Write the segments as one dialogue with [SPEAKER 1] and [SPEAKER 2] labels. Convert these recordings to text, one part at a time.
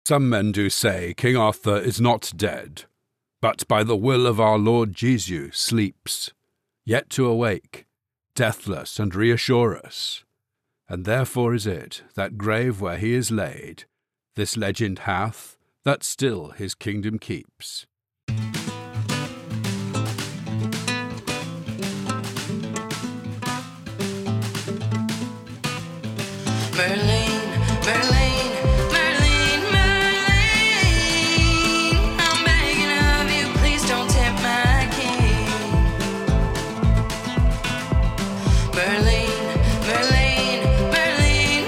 [SPEAKER 1] Some men do say King Arthur is not dead, but by the will of our Lord Jesu sleeps, yet to awake, deathless and reassure us. And therefore is it that grave where he is laid, this legend hath, that still his kingdom keeps.
[SPEAKER 2] Merlin, Merlin, Merlin, Merlin, I'm begging of you, please don't tempt my king. Merlin, Merlin, Merlin,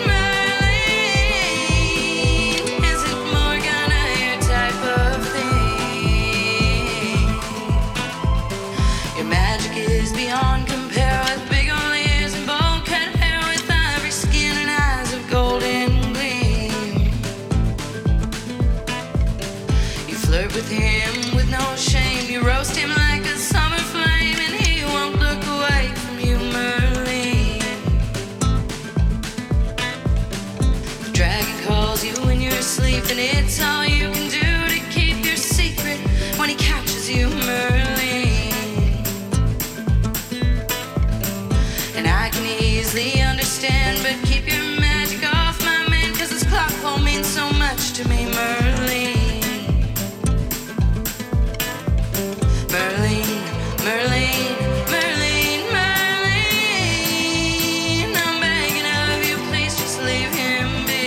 [SPEAKER 2] Merlin, is it Morgana, your type of thing? Your magic is beyond compare with big old ears and bold cut hair with ivory skin and eyes of golden gleam. You flirt with him with no shame, you roast him like a summer flame, and he won't look away from you, Merlin. The dragon calls you in your sleep, and it's all you can do to keep your secret when he catches you, Merlin. And I can easily understand, but keep your magic off my man, 'cause this clock won't mean so much to me, Merlin. Merlin, Merlin, Merlin, Merlin, I'm begging of you, please just leave him be.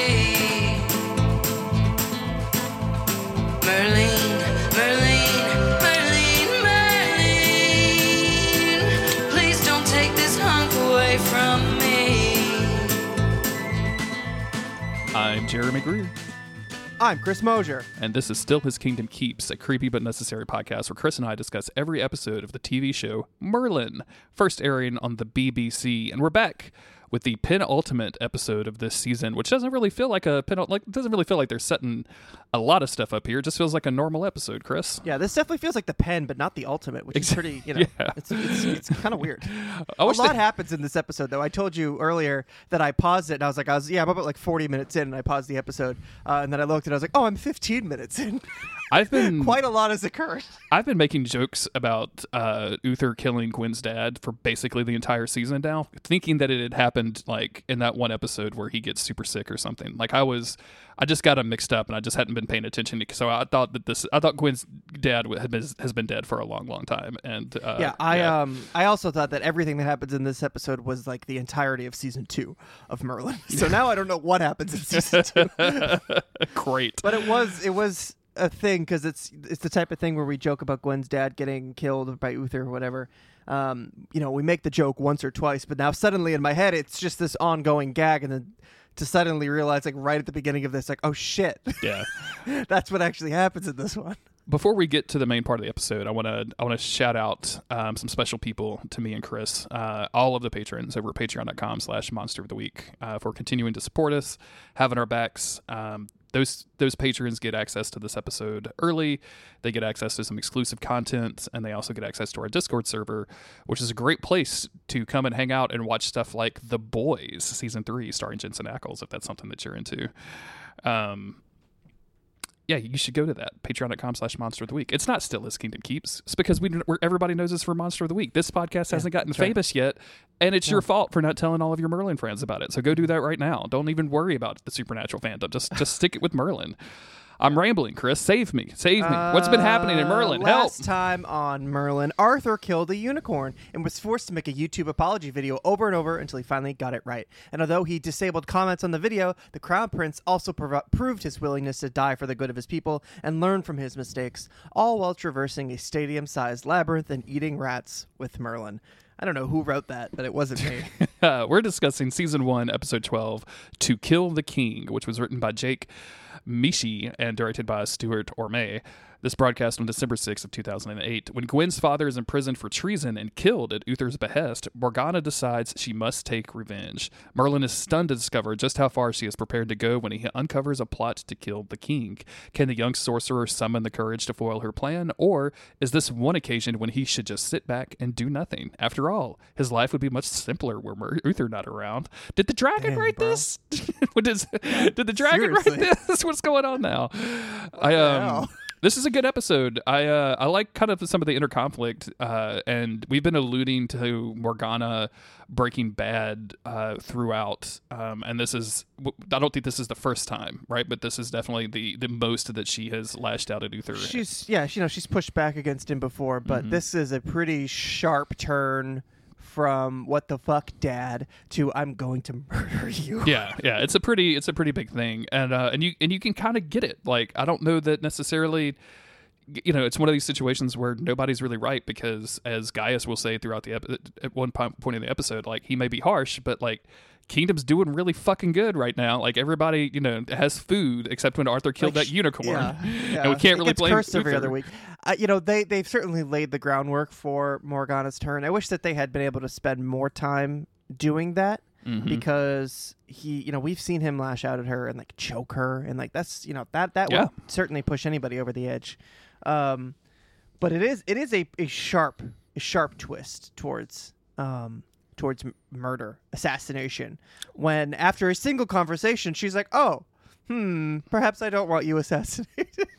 [SPEAKER 2] Merlin, Merlin, Merlin, Merlin, please don't take this hunk away from me.
[SPEAKER 3] I'm Jeremy Greer,
[SPEAKER 4] I'm Chris Mosier.
[SPEAKER 3] and this is Still His Kingdom Keeps, a creepy but necessary podcast where Chris and I discuss every episode of the TV show Merlin, first airing on the BBC. And we're back with the penultimate episode of this season, which doesn't really feel like it doesn't really feel like they're setting a lot of stuff up here. It just feels like a normal episode, Chris.
[SPEAKER 4] Yeah, this definitely feels like the pen, but not the ultimate, which is pretty,
[SPEAKER 3] Yeah.
[SPEAKER 4] it's kind of weird.
[SPEAKER 3] I
[SPEAKER 4] A
[SPEAKER 3] wish
[SPEAKER 4] lot
[SPEAKER 3] they-
[SPEAKER 4] happens in this episode, though. I told you earlier that I paused it, and I'm about like 40 minutes in, and I paused the episode, and then I looked, and I was like, oh, I'm 15 minutes in.
[SPEAKER 3] I've been
[SPEAKER 4] Quite a lot has occurred.
[SPEAKER 3] I've been making jokes about Uther killing Gwen's dad for basically the entire season now, thinking that it had happened like in that one episode where he gets super sick or something. Like I just got them mixed up, and I just hadn't been paying attention. So I thought Gwen's dad has been dead for a long, long time. And
[SPEAKER 4] I also thought that everything that happens in this episode was like the entirety of season 2 of Merlin. So now I don't know what happens in season 2.
[SPEAKER 3] Great.
[SPEAKER 4] But it was a thing, because it's the type of thing where we joke about Gwen's dad getting killed by Uther or whatever. We make the joke once or twice, but now suddenly in my head it's just this ongoing gag, and then to suddenly realize, like right at the beginning of this, like, oh shit,
[SPEAKER 3] Yeah.
[SPEAKER 4] that's what actually happens in this one.
[SPEAKER 3] Before we get to the main part of the episode, I want to shout out some special people to me and Chris, all of the patrons over at patreon.com/monster of the week for continuing to support us, having our backs. Those patrons get access to this episode early. They get access to some exclusive content, and they also get access to our Discord server, which is a great place to come and hang out and watch stuff like The Boys Season 3 starring Jensen Ackles, if that's something that you're into. Yeah, you should go to that. Patreon.com/Monster of the Week. It's not Still His Kingdom Keeps. It's because everybody knows us for Monster of the Week. This podcast hasn't gotten famous yet, and it's your fault for not telling all of your Merlin friends about it. So go do that right now. Don't even worry about the supernatural fandom. Just stick it with Merlin. I'm rambling, Chris. Save me. What's been happening in Merlin? Help.
[SPEAKER 4] Last time on Merlin, Arthur killed a unicorn and was forced to make a YouTube apology video over and over until he finally got it right. And although he disabled comments on the video, the Crown Prince also proved his willingness to die for the good of his people and learn from his mistakes, all while traversing a stadium-sized labyrinth and eating rats with Merlin. I don't know who wrote that, but it wasn't me.
[SPEAKER 3] We're discussing Season 1, Episode 12, To Kill the King, which was written by Jake Mishi and directed by Stuart Orme. This broadcast on December 6th of 2008. When Gwen's father is imprisoned for treason and killed at Uther's behest, Morgana decides she must take revenge. Merlin is stunned to discover just how far she is prepared to go when he uncovers a plot to kill the king. Can the young sorcerer summon the courage to foil her plan, or is this one occasion when he should just sit back and do nothing? After all, his life would be much simpler were Uther not around. Did the dragon
[SPEAKER 4] Damn,
[SPEAKER 3] write
[SPEAKER 4] bro.
[SPEAKER 3] this? Did the dragon
[SPEAKER 4] Seriously.
[SPEAKER 3] write this? What's going on now?
[SPEAKER 4] hell?
[SPEAKER 3] This is a good episode. I like kind of some of the inner conflict, and we've been alluding to Morgana breaking bad throughout. And this is, I don't think this is the first time, right? But this is definitely the most that she has lashed out at Uther.
[SPEAKER 4] She's she's pushed back against him before, but this is a pretty sharp turn from what the fuck, Dad, to I'm going to murder you.
[SPEAKER 3] Yeah, it's a pretty big thing, and you can kind of get it. Like, I don't know that necessarily, it's one of these situations where nobody's really right, because as Gaius will say throughout the at one point in the episode, like, he may be harsh, but like, Kingdom's doing really fucking good right now. Like, everybody, has food except when Arthur killed that unicorn.
[SPEAKER 4] Yeah.
[SPEAKER 3] And we can't really
[SPEAKER 4] gets
[SPEAKER 3] blame
[SPEAKER 4] cursed every
[SPEAKER 3] Uther.
[SPEAKER 4] other week. They've certainly laid the groundwork for Morgana's turn. I wish that they had been able to spend more time doing that, because we've seen him lash out at her and like choke her, and like that's that would certainly push anybody over the edge. But it is a sharp twist towards murder, assassination, when after a single conversation she's like, oh, perhaps I don't want you assassinated.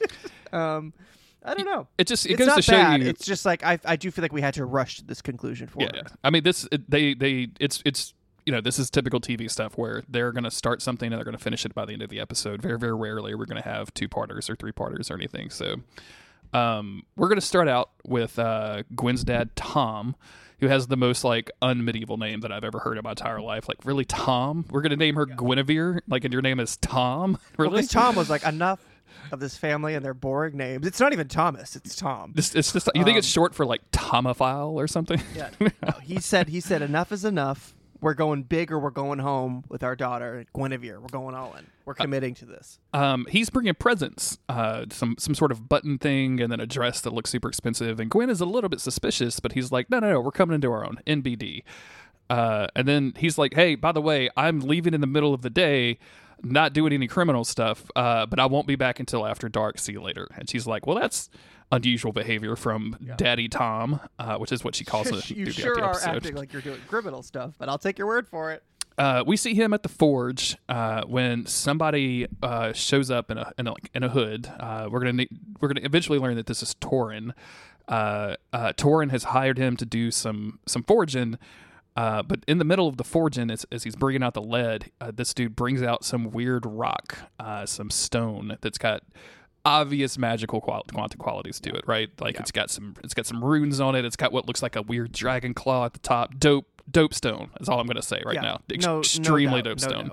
[SPEAKER 4] I don't know.
[SPEAKER 3] It
[SPEAKER 4] it's
[SPEAKER 3] goes
[SPEAKER 4] not
[SPEAKER 3] to show
[SPEAKER 4] bad.
[SPEAKER 3] you.
[SPEAKER 4] It's just like I do feel like we had to rush to this conclusion for
[SPEAKER 3] Yeah.
[SPEAKER 4] her.
[SPEAKER 3] I mean, this it's this is typical TV stuff where they're going to start something and they're going to finish it by the end of the episode. Very, very rarely we're going to have 2-parters or 3-parters or anything. So we're going to start out with Gwen's dad, Tom, who has the most like unmedieval name that I've ever heard in my entire life. Like, really, Tom? We're going to name her Guinevere? Like, and your name is Tom? Really?
[SPEAKER 4] Because Tom was like, enough of this family and their boring names. It's not even Thomas. It's Tom.
[SPEAKER 3] It's just, you think it's short for like Tomophile or something?
[SPEAKER 4] Yeah. No, he said enough is enough. We're going big or we're going home with our daughter, Guinevere. We're going all in. We're committing to this.
[SPEAKER 3] He's bringing presents, some sort of button thing, and then a dress that looks super expensive. And Gwen is a little bit suspicious, but he's like, no, we're coming into our own, NBD. And then he's like, hey, by the way, I'm leaving in the middle of the day, not doing any criminal stuff, but I won't be back until after dark. See you later. And she's like, well, that's unusual behavior from Daddy Tom, which is what she calls it.
[SPEAKER 4] You
[SPEAKER 3] throughout
[SPEAKER 4] sure
[SPEAKER 3] the
[SPEAKER 4] are
[SPEAKER 3] episode.
[SPEAKER 4] acting like you're doing criminal stuff, but I'll take your word for it.
[SPEAKER 3] We see him at the forge when somebody shows up in a hood. We're gonna eventually learn that this is Torin. Torin has hired him to do some forging. But in the middle of the forging, as he's bringing out the lead, this dude brings out some weird rock, some stone that's got obvious magical qualities to it, right? Like, it's got some runes on it. It's got what looks like a weird dragon claw at the top. Dope stone is all I'm going to say right now. Extremely dope stone.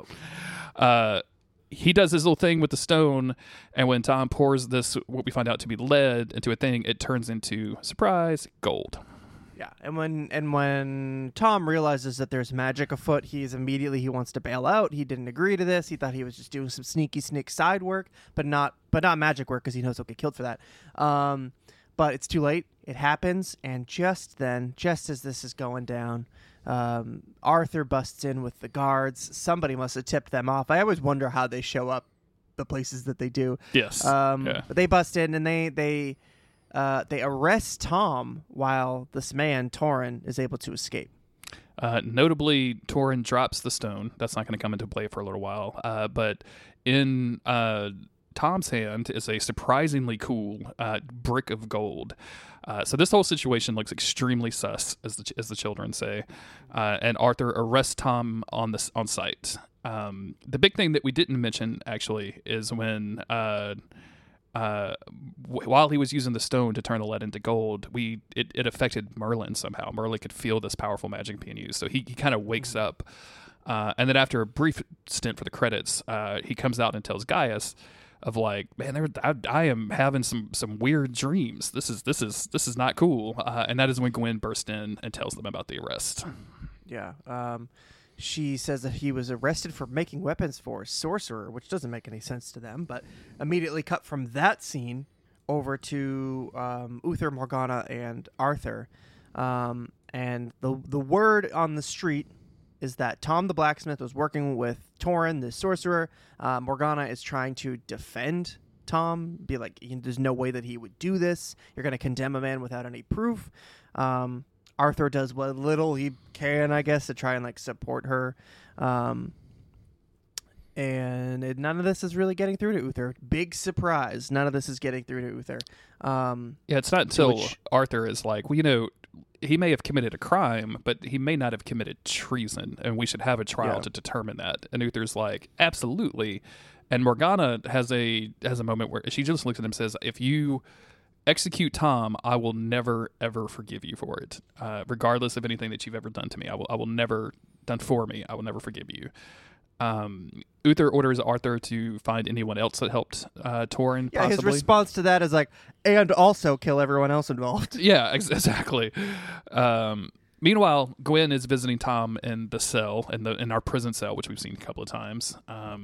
[SPEAKER 3] He does his little thing with the stone, and when Tom pours this, what we find out to be lead, into a thing, it turns into, surprise, gold.
[SPEAKER 4] Yeah, and when Tom realizes that there's magic afoot, he wants to bail out. He didn't agree to this. He thought he was just doing some sneaky side work, but not magic work, because he knows he'll get killed for that. But it's too late. It happens, and just as this is going down, Arthur busts in with the guards. Somebody must have tipped them off. I always wonder how they show up the places that they do.
[SPEAKER 3] Yes.
[SPEAKER 4] But they bust in, and they arrest Tom while this man, Torin, is able to escape.
[SPEAKER 3] Notably, Torin drops the stone. That's not going to come into play for a little while. But in Tom's hand is a surprisingly cool brick of gold. So this whole situation looks extremely sus, as the children say. And Arthur arrests Tom on sight. The big thing that we didn't mention, actually, is when while he was using the stone to turn the lead into gold, it affected Merlin somehow. Merlin could feel this powerful magic being used, so he kind of wakes up, and then after a brief stint for the credits, he comes out and tells Gaius of like, man, I am having some weird dreams. This is not cool, and that is when Gwen bursts in and tells them about the arrest.
[SPEAKER 4] Yeah. She says that he was arrested for making weapons for a sorcerer, which doesn't make any sense to them, but immediately cut from that scene over to Uther, Morgana, and Arthur. And the word on the street is that Tom the blacksmith was working with Torin, the sorcerer. Morgana is trying to defend Tom, be like, there's no way that he would do this. You're going to condemn a man without any proof. Arthur does what little he can, I guess, to try and like support her. And none of this is really getting through to Uther. Big surprise. None of this is getting through to Uther.
[SPEAKER 3] Yeah, it's not until Arthur is like, well, he may have committed a crime, but he may not have committed treason, and we should have a trial to determine that. And Uther's like, absolutely. And Morgana has a moment where she just looks at him and says, if you execute Tom, I will never, ever forgive you for it. Regardless of anything that you've ever done to me, I will never done for me. I will never forgive you. Uther orders Arthur to find anyone else that helped Torrin.
[SPEAKER 4] Yeah,
[SPEAKER 3] possibly.
[SPEAKER 4] his response to that is like, and also kill everyone else involved.
[SPEAKER 3] Yeah, exactly. Meanwhile, Gwen is visiting Tom in the cell, in our prison cell, which we've seen a couple of times.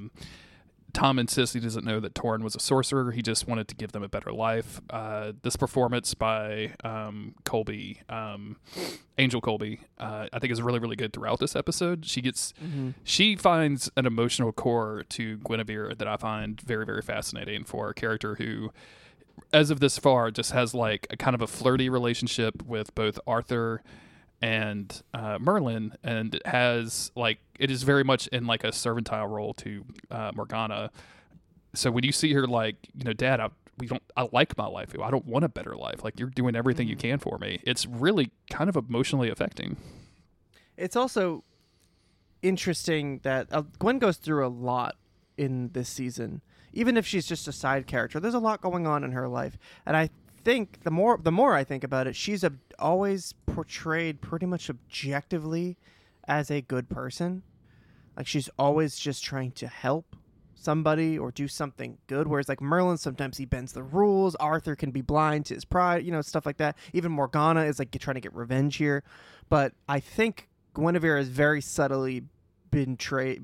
[SPEAKER 3] Tom insists he doesn't know that Torrin was a sorcerer. He just wanted to give them a better life. This performance by Colby, Angel Colby, I think is really, really good throughout this episode. She finds an emotional core to Guinevere that I find very, very fascinating for a character who, as of this far, just has like a kind of a flirty relationship with both Arthur and Merlin, and it is very much in like a servitile role to Morgana. So when you see her like, Dad, I like my life. I don't want a better life. Like, you're doing everything you can for me. It's really kind of emotionally affecting.
[SPEAKER 4] It's also interesting that Gwen goes through a lot in this season. Even if she's just a side character, there's a lot going on in her life. And I think the more I think about it, she's always portrayed pretty much objectively as a good person. Like, she's always just trying to help somebody or do something good, whereas like Merlin, sometimes he bends the rules. Arthur can be blind to his pride, stuff like that. Even Morgana is like trying to get revenge here. But I think Guinevere has very subtly been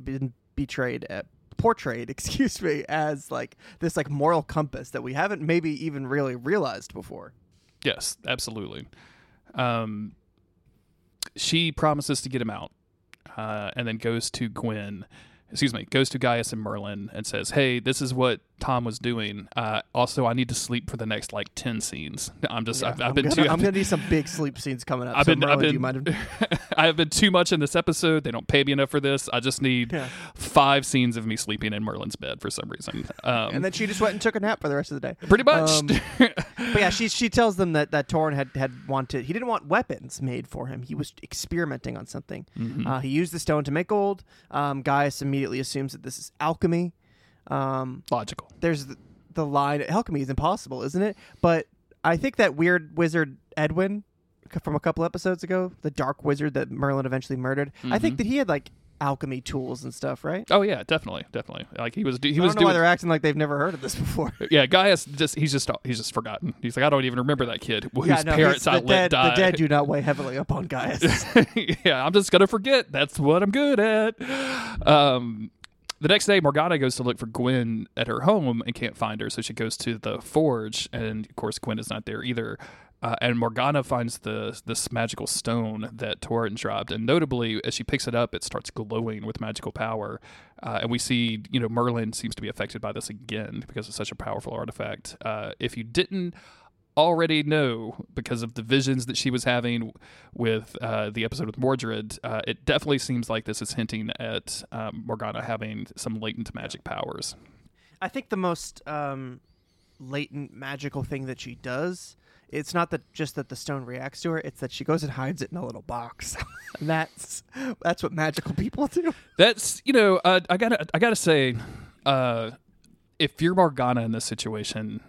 [SPEAKER 4] portrayed as like this like moral compass that we haven't maybe even really realized before.
[SPEAKER 3] Yes, absolutely. She promises to get him out, and then goes to Gaius and Merlin and says, hey, this is what Tom was doing. Also, I need to sleep for the next like 10 scenes. I'm gonna need some big sleep scenes coming up. I have been too much in this episode. They don't pay me enough for this. I just need 5 scenes of me sleeping in Merlin's bed for some reason.
[SPEAKER 4] And then she just went and took a nap for the rest of the day.
[SPEAKER 3] Pretty much.
[SPEAKER 4] But yeah, she tells them that Torrin had wanted. He didn't want weapons made for him. He was experimenting on something. Mm-hmm. He used the stone to make gold. Gaius immediately assumes that this is alchemy.
[SPEAKER 3] Logical.
[SPEAKER 4] There's the line, alchemy is impossible, isn't it? But I think that weird wizard Edwin from a couple episodes ago, the dark wizard that Merlin eventually murdered, I think that he had like alchemy tools and stuff, right?
[SPEAKER 3] Oh yeah, definitely. Like he was
[SPEAKER 4] I don't know why they're acting like they've never heard of this before.
[SPEAKER 3] Yeah, Gaius he's just forgotten. He's like, I don't even remember that kid whose parents I let die.
[SPEAKER 4] The dead do not weigh heavily upon Gaius.
[SPEAKER 3] Yeah, I'm just gonna forget. That's what I'm good at. The next day, Morgana goes to look for Gwen at her home and can't find her, so she goes to the forge, and of course Gwen is not there either. And Morgana finds this magical stone that Torrin dropped, and notably, as she picks it up, it starts glowing with magical power. And we see, Merlin seems to be affected by this again because it's such a powerful artifact. If you didn't already know, because of the visions that she was having with the episode with Mordred, it definitely seems like this is hinting at Morgana having some latent magic powers.
[SPEAKER 4] I think the most latent magical thing that she does, it's not just that the stone reacts to her, it's that she goes and hides it in a little box. And that's what magical people do.
[SPEAKER 3] That's, I gotta say, if you're Morgana in this situation,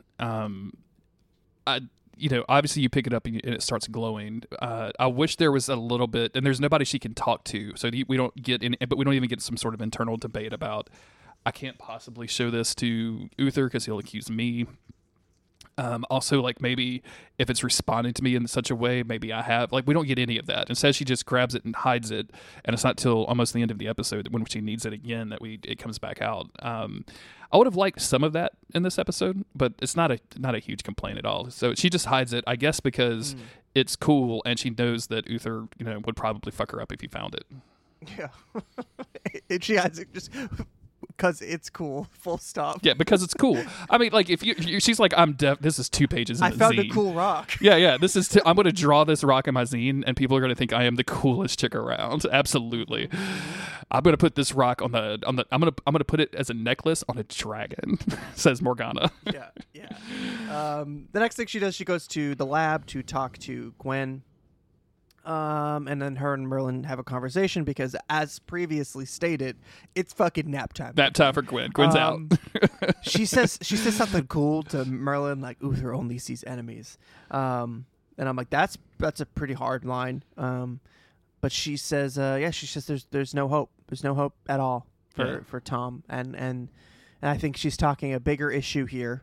[SPEAKER 3] obviously you pick it up and it starts glowing. I wish there was a little bit, and there's nobody she can talk to, so we don't even get some sort of internal debate about, I can't possibly show this to Uther because he'll accuse me. Also, like, maybe if it's responding to me in such a way, maybe I have, like, we don't get any of that. Instead, she just grabs it and hides it, and it's not till almost the end of the episode when she needs it again that it comes back out. I would have liked some of that in this episode, but it's not a huge complaint at all. So she just hides it, I guess, because it's cool, and she knows that Uther, would probably fuck her up if he found it.
[SPEAKER 4] Yeah. And she hides it just because it's cool. Full stop.
[SPEAKER 3] Yeah, because it's cool. I mean, like if she's like, this is 2 pages in
[SPEAKER 4] I
[SPEAKER 3] the
[SPEAKER 4] found
[SPEAKER 3] zine.
[SPEAKER 4] a cool rock.
[SPEAKER 3] Yeah. This is. I'm going to draw this rock in my zine, and people are going to think I am the coolest chick around. Absolutely. I'm going to put this rock on the. I'm going to put it as a necklace on a dragon. Says Morgana.
[SPEAKER 4] Yeah. The next thing she does, she goes to the lab to talk to Gwen. And then her and Merlin have a conversation because, as previously stated, it's fucking nap time.
[SPEAKER 3] Nap time for Gwen. Gwen's out.
[SPEAKER 4] she says something cool to Merlin, like Uther only sees enemies. And I'm like, that's a pretty hard line. But she says, she says there's no hope. There's no hope at all for Tom. And I think she's talking a bigger issue here.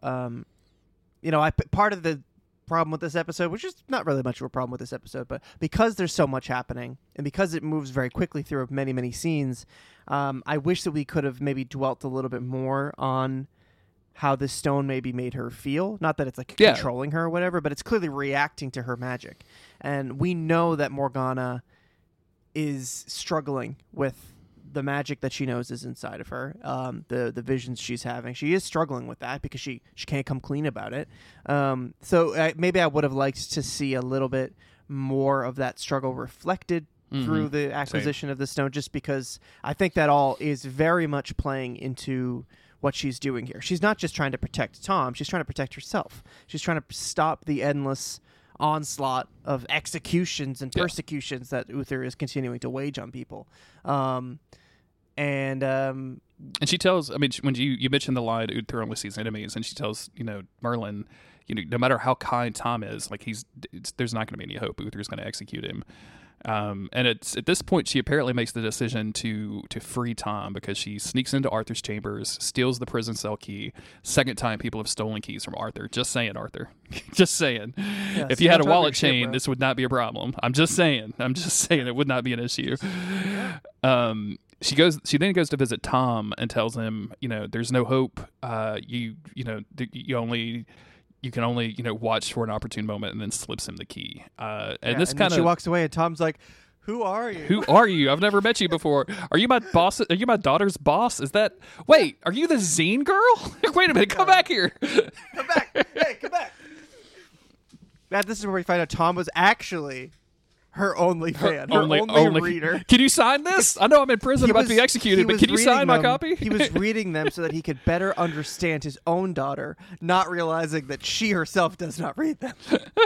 [SPEAKER 4] Part of the problem with this episode, which is not really much of a problem with this episode, but because there's so much happening and because it moves very quickly through many, many scenes, I wish that we could have maybe dwelt a little bit more on how this stone maybe made her feel. Not that it's like controlling her or whatever, but it's clearly reacting to her magic. And we know that Morgana is struggling with the magic that she knows is inside of her, the visions she's having. She is struggling with that because she can't come clean about it. So maybe I would have liked to see a little bit more of that struggle reflected through the acquisition of the stone, just because I think that all is very much playing into what she's doing here. She's not just trying to protect Tom, she's trying to protect herself. She's trying to stop the endless onslaught of executions and persecutions that Uther is continuing to wage on people. And
[SPEAKER 3] she tells, I mean, when you mentioned the line, Uther only sees enemies, and she tells, Merlin, no matter how kind Tom is, like there's not going to be any hope. Uther's going to execute him. And it's at this point she apparently makes the decision to free Tom because she sneaks into Arthur's chambers, steals the prison cell key. Second time people have stolen keys from Arthur. Just saying, Arthur. Just saying. Yeah, if you had a wallet chain, this would not be a problem. I'm just saying it would not be an issue. She then goes to visit Tom and tells him, there's no hope. You can only watch for an opportune moment, and then slips him the key.
[SPEAKER 4] She walks away, and Tom's like, "Who are you?
[SPEAKER 3] Who are you? I've never met you before. Are you my boss? Are you my daughter's boss? Wait, are you the zine girl? Wait a minute, come back here.
[SPEAKER 4] Come back. Hey, come back." This is where we find out Tom was actually her only fan, her only reader.
[SPEAKER 3] Can you sign this? I know I'm in prison about to be executed, but can you sign my copy?
[SPEAKER 4] He was reading them so that he could better understand his own daughter, not realizing that she herself does not read them.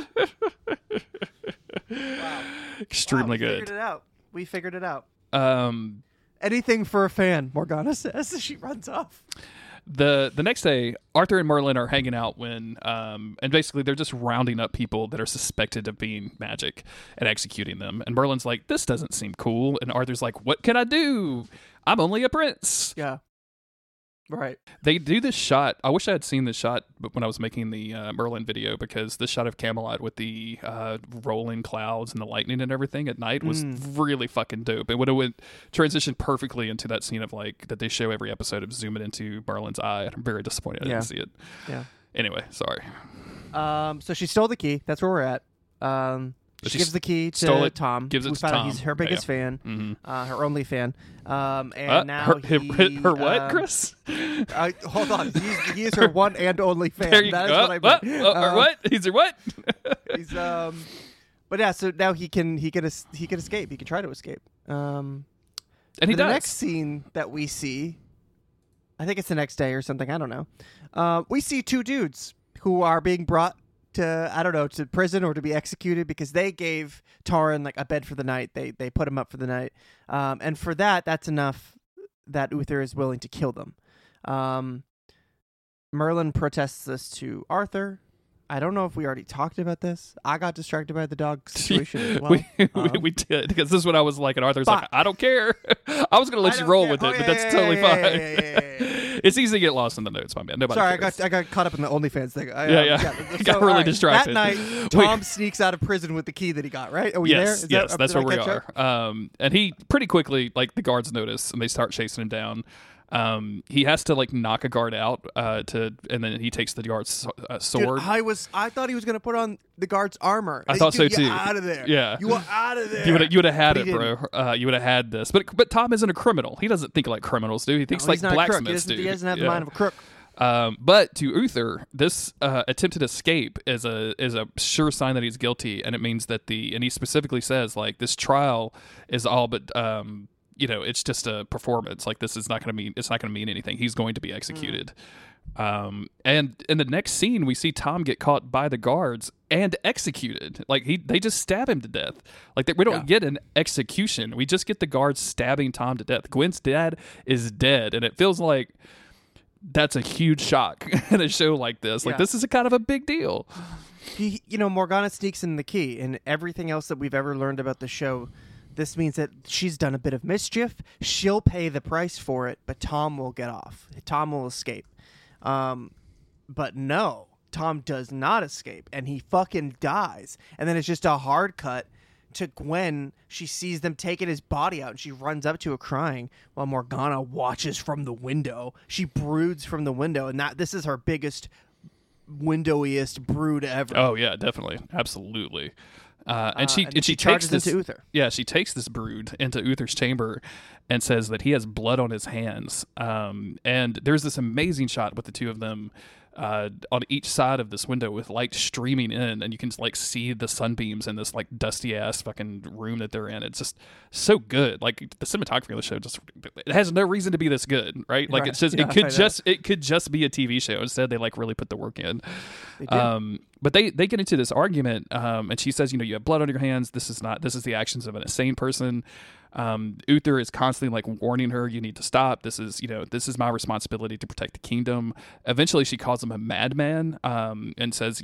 [SPEAKER 4] Wow.
[SPEAKER 3] Extremely good.
[SPEAKER 4] We figured it out. Anything for a fan, Morgana says as she runs off.
[SPEAKER 3] The next day, Arthur and Merlin are hanging out and basically they're just rounding up people that are suspected of being magic and executing them. And Merlin's like, "This doesn't seem cool." And Arthur's like, "What can I do? I'm only a prince."
[SPEAKER 4] Yeah. Right.
[SPEAKER 3] They do this shot. I wish I had seen this shot when I was making the Merlin video, because this shot of Camelot with the rolling clouds and the lightning and everything at night was really fucking dope. It would have transitioned perfectly into that scene of that they show every episode of zooming into Merlin's eye. I'm very disappointed I didn't see it.
[SPEAKER 4] Yeah.
[SPEAKER 3] Anyway, sorry.
[SPEAKER 4] So she stole the key. That's where we're at. She gives the key to Tom.
[SPEAKER 3] Gives it to Tom.
[SPEAKER 4] He's her biggest fan, her only fan. And now
[SPEAKER 3] her what, Chris?
[SPEAKER 4] Hold on. He is her one and only fan.
[SPEAKER 3] There you
[SPEAKER 4] that
[SPEAKER 3] go.
[SPEAKER 4] Is what I meant.
[SPEAKER 3] What? He's her what?
[SPEAKER 4] He's But yeah, so now he can escape. He can try to escape. And
[SPEAKER 3] he does.
[SPEAKER 4] The next scene that we see, I think it's the next day or something. I don't know. We see two dudes who are being brought to prison or to be executed because they gave Tauren a bed for the night. They put him up for the night. And for that's enough that Uther is willing to kill them. Merlin protests this to Arthur. I don't know if we already talked about this. I got distracted by the dog situation as well.
[SPEAKER 3] We did, because this is what I was like, and Arthur's like, "I don't care." I was going to let you roll with it, but that's totally fine. It's easy to get lost in the notes, my man. Nobody cares.
[SPEAKER 4] I got caught up in the OnlyFans thing.
[SPEAKER 3] Got really distracted.
[SPEAKER 4] That night, Tom sneaks out of prison with the key that he got, right? Are we there?
[SPEAKER 3] Yes, that's where we are. And he pretty quickly, the guards notice, and they start chasing him down. He has to like knock a guard out and then he takes the guard's sword.
[SPEAKER 4] Dude, I thought he was gonna put on the guard's armor.
[SPEAKER 3] I thought so too.
[SPEAKER 4] You out of there.
[SPEAKER 3] Yeah,
[SPEAKER 4] you were out of there.
[SPEAKER 3] You would have had
[SPEAKER 4] But
[SPEAKER 3] it,
[SPEAKER 4] he
[SPEAKER 3] bro. You would have had this. But Tom isn't a criminal. He doesn't think like criminals do. He thinks
[SPEAKER 4] No,
[SPEAKER 3] like
[SPEAKER 4] he's not a crook.
[SPEAKER 3] blacksmiths do.
[SPEAKER 4] He doesn't have the mind of a crook.
[SPEAKER 3] But to Uther, this attempted escape is a sure sign that he's guilty, and it means that and he specifically says like this trial is all but it's just a performance. Like this is not going to mean anything. He's going to be executed. And in the next scene, we see Tom get caught by the guards and executed. Like they just stab him to death. Like we don't get an execution. We just get the guards stabbing Tom to death. Gwen's dad is dead, and it feels like that's a huge shock in a show like this. Like this is a kind of a big deal.
[SPEAKER 4] Morgana sneaks in the key, and everything else that we've ever learned about the show. This means that she's done a bit of mischief. She'll pay the price for it, but Tom will get off. Tom will escape. But no, Tom does not escape, and he fucking dies. And then it's just a hard cut to Gwen. She sees them taking his body out, and she runs up to it crying while Morgana watches from the window. She broods from the window, and this is her biggest, windowiest brood ever.
[SPEAKER 3] Oh, yeah, definitely. Absolutely. And she
[SPEAKER 4] charges
[SPEAKER 3] takes this
[SPEAKER 4] into Uther.
[SPEAKER 3] Yeah, she takes this brood into Uther's chamber and says that he has blood on his hands. And there's this amazing shot with the two of them on each side of this window with light streaming in, and you can like see the sunbeams in this like dusty ass fucking room that they're in. It's just so good. Like the cinematography of the show it has no reason to be this good, right? Like it's just it could just be a TV show. Instead, they like really put the work in. But they get into this argument, and she says, you have blood on your hands. This is the actions of an insane person. Uther is constantly like warning her, you need to stop. This is my responsibility to protect the kingdom. Eventually she calls him a madman, and says,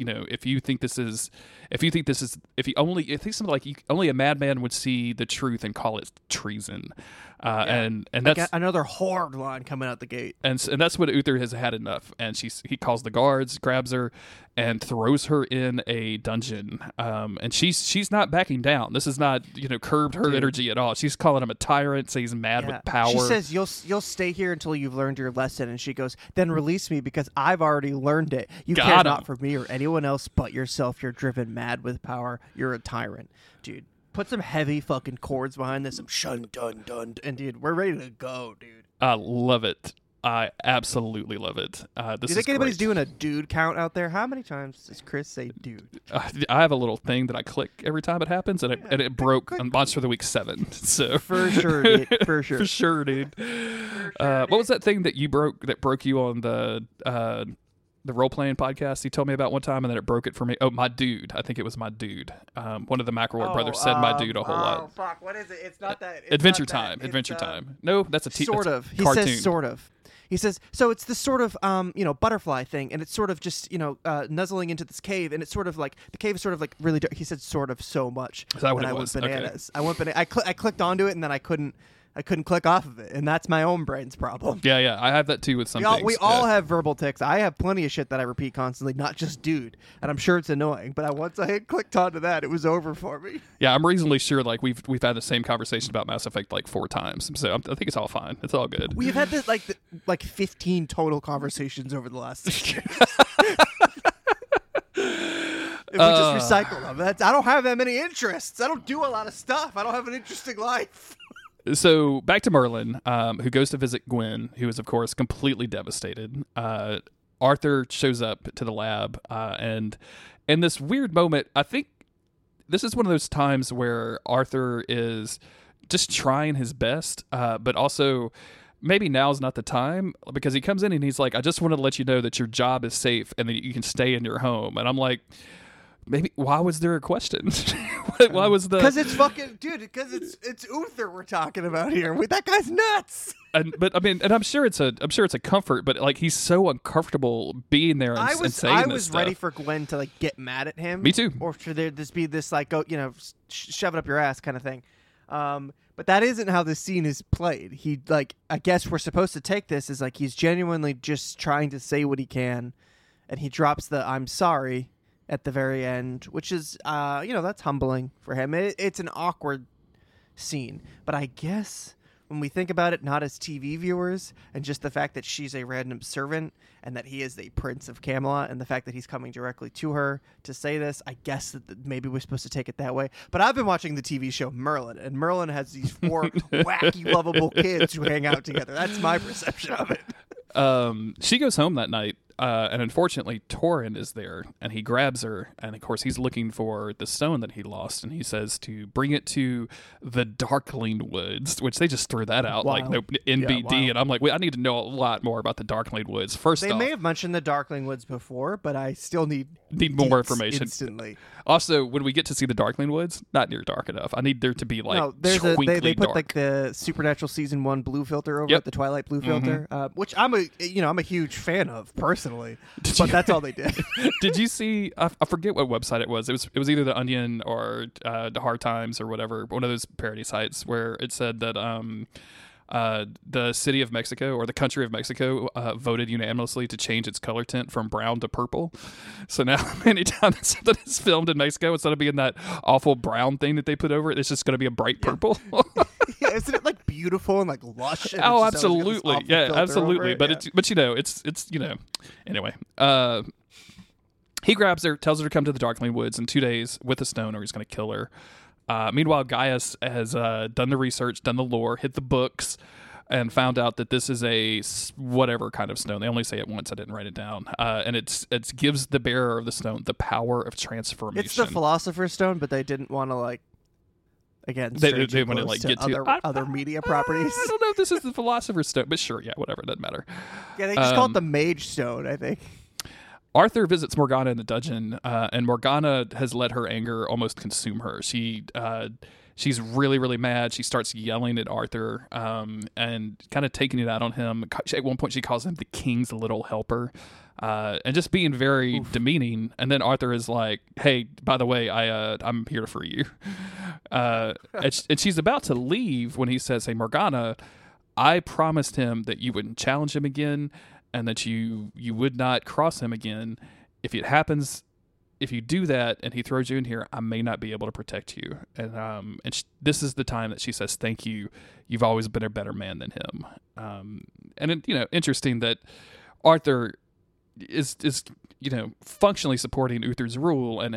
[SPEAKER 3] only a madman would see the truth and call it treason. And that's
[SPEAKER 4] another hard line coming out the gate.
[SPEAKER 3] And that's what Uther has had enough. And he calls the guards, grabs her, and throws her in a dungeon. And she's not backing down. This is not curbed her energy at all. She's calling him a tyrant. So he's mad with power.
[SPEAKER 4] She says you'll stay here until you've learned your lesson. And she goes, then release me because I've already learned it. You care not for me or anyone else but yourself. You're driven mad with power. You're a tyrant, dude. Put some heavy fucking chords behind this. Some shun dun dun, and dude, we're ready to go, dude.
[SPEAKER 3] I love it. I absolutely love it.
[SPEAKER 4] Do you think anybody's doing a dude count out there? How many times does Chris say dude?
[SPEAKER 3] I have a little thing that I click every time it happens, and it broke on Monster of the Week 7. So
[SPEAKER 4] for sure, dude. For sure,
[SPEAKER 3] for sure, dude. What was that thing that broke you on the role-playing podcast you told me about one time, and then it broke it for me? Oh, my dude. I think it was my dude. One of the McElroy brothers said my dude a whole lot.
[SPEAKER 4] Oh, fuck. What is it? It's not that.
[SPEAKER 3] Adventure Time. Adventure Time. No, that's a
[SPEAKER 4] sort of. He
[SPEAKER 3] cartoon.
[SPEAKER 4] Says sort of. He says, so it's this sort of, butterfly thing, and it's sort of just, nuzzling into this cave, and it's sort of like, the cave is sort of like really dark. He said sort of so much.
[SPEAKER 3] Is that what it
[SPEAKER 4] was?
[SPEAKER 3] Okay.
[SPEAKER 4] I went bananas. I clicked onto it, and then I couldn't click off of it, and that's my own brain's problem.
[SPEAKER 3] Yeah, I have that too with some things.
[SPEAKER 4] We all have verbal tics. I have plenty of shit that I repeat constantly, not just dude, and I'm sure it's annoying, but once I had clicked onto that, it was over for me.
[SPEAKER 3] Yeah, I'm reasonably sure like we've had the same conversation about Mass Effect like 4 times, so I think it's all fine. It's all good.
[SPEAKER 4] We've had this like 15 total conversations over the last 6 years. If we just recycle them. I don't have that many interests. I don't do a lot of stuff. I don't have an interesting life.
[SPEAKER 3] So back to Merlin, who goes to visit Gwen, who is, of course, completely devastated. Arthur shows up to the lab, and in this weird moment, I think this is one of those times where Arthur is just trying his best, but also maybe now's not the time, because he comes in and he's like, I just wanted to let you know that your job is safe and that you can stay in your home. And I'm like, maybe why was there a question? Why was the?
[SPEAKER 4] Because it's fucking dude. Because it's Uther we're talking about here. That guy's nuts.
[SPEAKER 3] But I'm sure it's a comfort. But like he's so uncomfortable being there and saying this stuff.
[SPEAKER 4] I was ready for Gwen to like get mad at him.
[SPEAKER 3] Me too.
[SPEAKER 4] Or should there just be this like go shove it up your ass kind of thing. But that isn't how this scene is played. He like I guess we're supposed to take this as like he's genuinely just trying to say what he can, and he drops the "I'm sorry" at the very end, which is, that's humbling for him. It's an awkward scene, but I guess when we think about it, not as TV viewers, and just the fact that she's a random servant and that he is the Prince of Camelot, and the fact that he's coming directly to her to say this, I guess that maybe we're supposed to take it that way. But I've been watching the TV show Merlin, and Merlin has these 4 wacky, lovable kids who hang out together. That's my perception of it.
[SPEAKER 3] She goes home that night, and unfortunately, Torin is there, and he grabs her, and of course, he's looking for the stone that he lost, and he says to bring it to the Darkling Woods, which they just threw that out like no NBD,
[SPEAKER 4] Yeah, wow.
[SPEAKER 3] and I'm like, wait, I need to know a lot more about the Darkling Woods. First
[SPEAKER 4] They
[SPEAKER 3] off,
[SPEAKER 4] may have mentioned the Darkling Woods before, but I still need
[SPEAKER 3] more
[SPEAKER 4] deets
[SPEAKER 3] information.
[SPEAKER 4] instantly.
[SPEAKER 3] Also, when we get to see the Darkling Woods, not near dark enough. I need there to be like
[SPEAKER 4] No, there's
[SPEAKER 3] twinkly
[SPEAKER 4] they put
[SPEAKER 3] dark.
[SPEAKER 4] like the Supernatural season 1 blue filter over
[SPEAKER 3] Yep.
[SPEAKER 4] it, the Twilight blue filter, which I'm a huge fan of personally. But that's all they did.
[SPEAKER 3] Did you see? I forget what website it was. It was either the Onion or the Hard Times or whatever. One of those parody sites where it said that the city of Mexico or the country of Mexico voted unanimously to change its color tint from brown to purple. So now, anytime that something is filmed in Mexico, instead of being that awful brown thing that they put over it, it's just going to be a bright purple.
[SPEAKER 4] Yeah, isn't it like beautiful and like lush? And
[SPEAKER 3] Oh,
[SPEAKER 4] it's just always got this
[SPEAKER 3] absolutely.
[SPEAKER 4] awful
[SPEAKER 3] Yeah,
[SPEAKER 4] filter over
[SPEAKER 3] absolutely.
[SPEAKER 4] it?
[SPEAKER 3] But
[SPEAKER 4] Yeah.
[SPEAKER 3] it's anyway. He grabs her, tells her to come to the Darkling Woods in 2 days with a stone, or he's going to kill her. Meanwhile, Gaius has done the research, done the lore, hit the books, and found out that this is a whatever kind of stone. They only say it once. I didn't write it down. And it gives the bearer of the stone the power of transformation.
[SPEAKER 4] It's the Philosopher's Stone, but they didn't want to like. Again,
[SPEAKER 3] They
[SPEAKER 4] stray too
[SPEAKER 3] wanna,
[SPEAKER 4] close
[SPEAKER 3] like,
[SPEAKER 4] to
[SPEAKER 3] get to-
[SPEAKER 4] other media properties.
[SPEAKER 3] I don't know if this is the Philosopher's Stone, but sure, yeah, whatever, it doesn't matter.
[SPEAKER 4] Yeah, they just call it the Mage Stone, I think.
[SPEAKER 3] Arthur visits Morgana in the dungeon, and Morgana has let her anger almost consume her. She's really, really mad. She starts yelling at Arthur and kind of taking it out on him. At one point, she calls him the king's little helper, and just being very demeaning. And then Arthur is like, "Hey, by the way, I'm here to free you." And she's about to leave when he says, "Hey, Morgana, I promised him that you wouldn't challenge him again, and that you would not cross him again. If it happens, if you do that and he throws you in here, I may not be able to protect you." And this is the time that she says, "Thank you. You've always been a better man than him." Interesting that Arthur is functionally supporting Uther's rule, and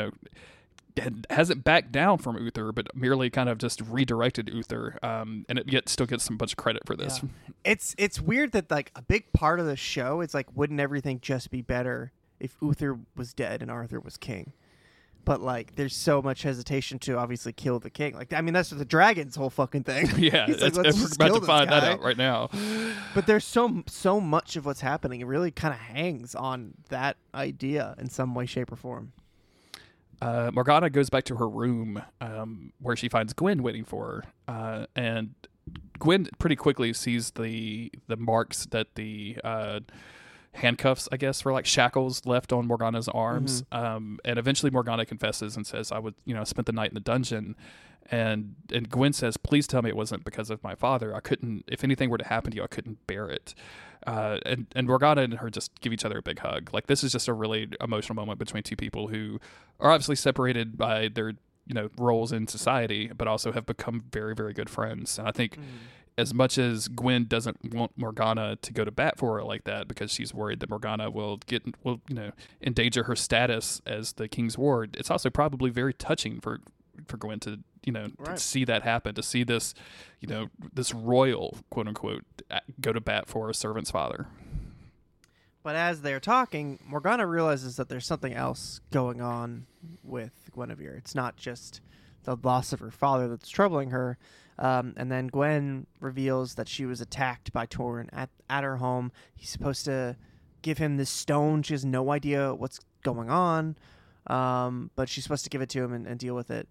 [SPEAKER 3] hasn't backed down from Uther, but merely kind of just redirected Uther, and it yet still gets some bunch of credit for this.
[SPEAKER 4] Yeah. It's weird that like a big part of the show is like, wouldn't everything just be better if Uther was dead and Arthur was king? But like, there's so much hesitation to obviously kill the king. Like, I mean, that's the dragon's whole fucking thing.
[SPEAKER 3] Yeah,
[SPEAKER 4] He's like,
[SPEAKER 3] we're
[SPEAKER 4] let's just
[SPEAKER 3] about
[SPEAKER 4] kill
[SPEAKER 3] to
[SPEAKER 4] this
[SPEAKER 3] find that
[SPEAKER 4] guy.
[SPEAKER 3] out right now.
[SPEAKER 4] But there's so much of what's happening. It really kind of hangs on that idea in some way, shape, or form.
[SPEAKER 3] Morgana goes back to her room, where she finds Gwen waiting for her, and Gwen pretty quickly sees the marks that the handcuffs, I guess, were like shackles left on Morgana's arms. And eventually Morgana confesses and says, "I spent the night in the dungeon." And Gwen says, "Please tell me it wasn't because of my father. I couldn't, if anything were to happen to you, I couldn't bear it." And Morgana and her just give each other a big hug. Like, this is just a really emotional moment between two people who are obviously separated by their, roles in society, but also have become very, very good friends. And I think as much as Gwen doesn't want Morgana to go to bat for her like that, because she's worried that Morgana will endanger her status as the king's ward, it's also probably very touching for Gwen to to see that happen, to see this this royal, quote unquote, go to bat for a servant's father.
[SPEAKER 4] But as they're talking, Morgana realizes that there's something else going on with Guinevere. It's not just the loss of her father that's troubling her. And then Gwen reveals that she was attacked by Torin at her home. He's supposed to give him this stone. She has no idea what's going on, but she's supposed to give it to him and deal with it.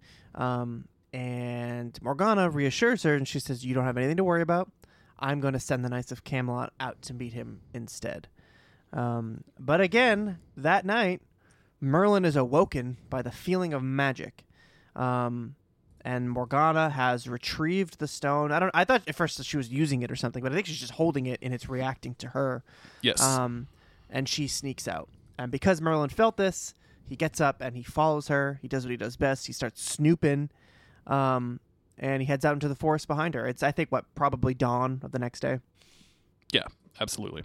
[SPEAKER 4] And Morgana reassures her, and she says, "You don't have anything to worry about. I'm going to send the Knights of Camelot out to meet him instead." But again, that night, Merlin is awoken by the feeling of magic. And Morgana has retrieved the stone. I thought at first that she was using it or something, but I think she's just holding it and it's reacting to her.
[SPEAKER 3] Yes.
[SPEAKER 4] And she sneaks out. And because Merlin felt this, he gets up and he follows her. He does what he does best. He starts snooping. And and he heads out into the forest behind her. It's, I think, probably dawn of the next day.
[SPEAKER 3] Yeah, absolutely.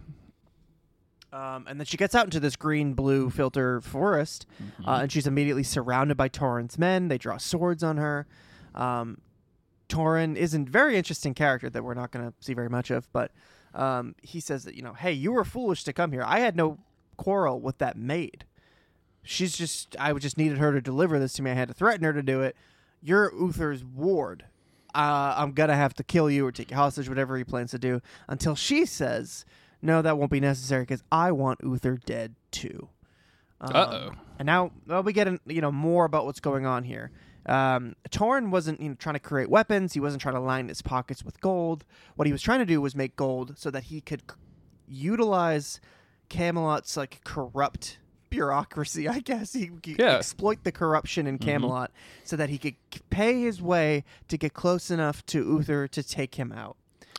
[SPEAKER 4] And then she gets out into this green-blue filter forest, and she's immediately surrounded by Torrhen's men. They draw swords on her. Torrhen is a very interesting character that we're not going to see very much of, but he says that, hey, you were foolish to come here. I had no quarrel with that maid. I just needed her to deliver this to me. I had to threaten her to do it. You're Uther's ward. I'm going to have to kill you or take you hostage, whatever he plans to do, until she says, no, that won't be necessary because I want Uther dead too.
[SPEAKER 3] Uh-oh.
[SPEAKER 4] And now we get more about what's going on here. Torrhen wasn't trying to create weapons. He wasn't trying to line his pockets with gold. What he was trying to do was make gold so that he could utilize Camelot's corrupt bureaucracy, I guess. He could exploit the corruption in Camelot so that he could pay his way to get close enough to Uther to take him out.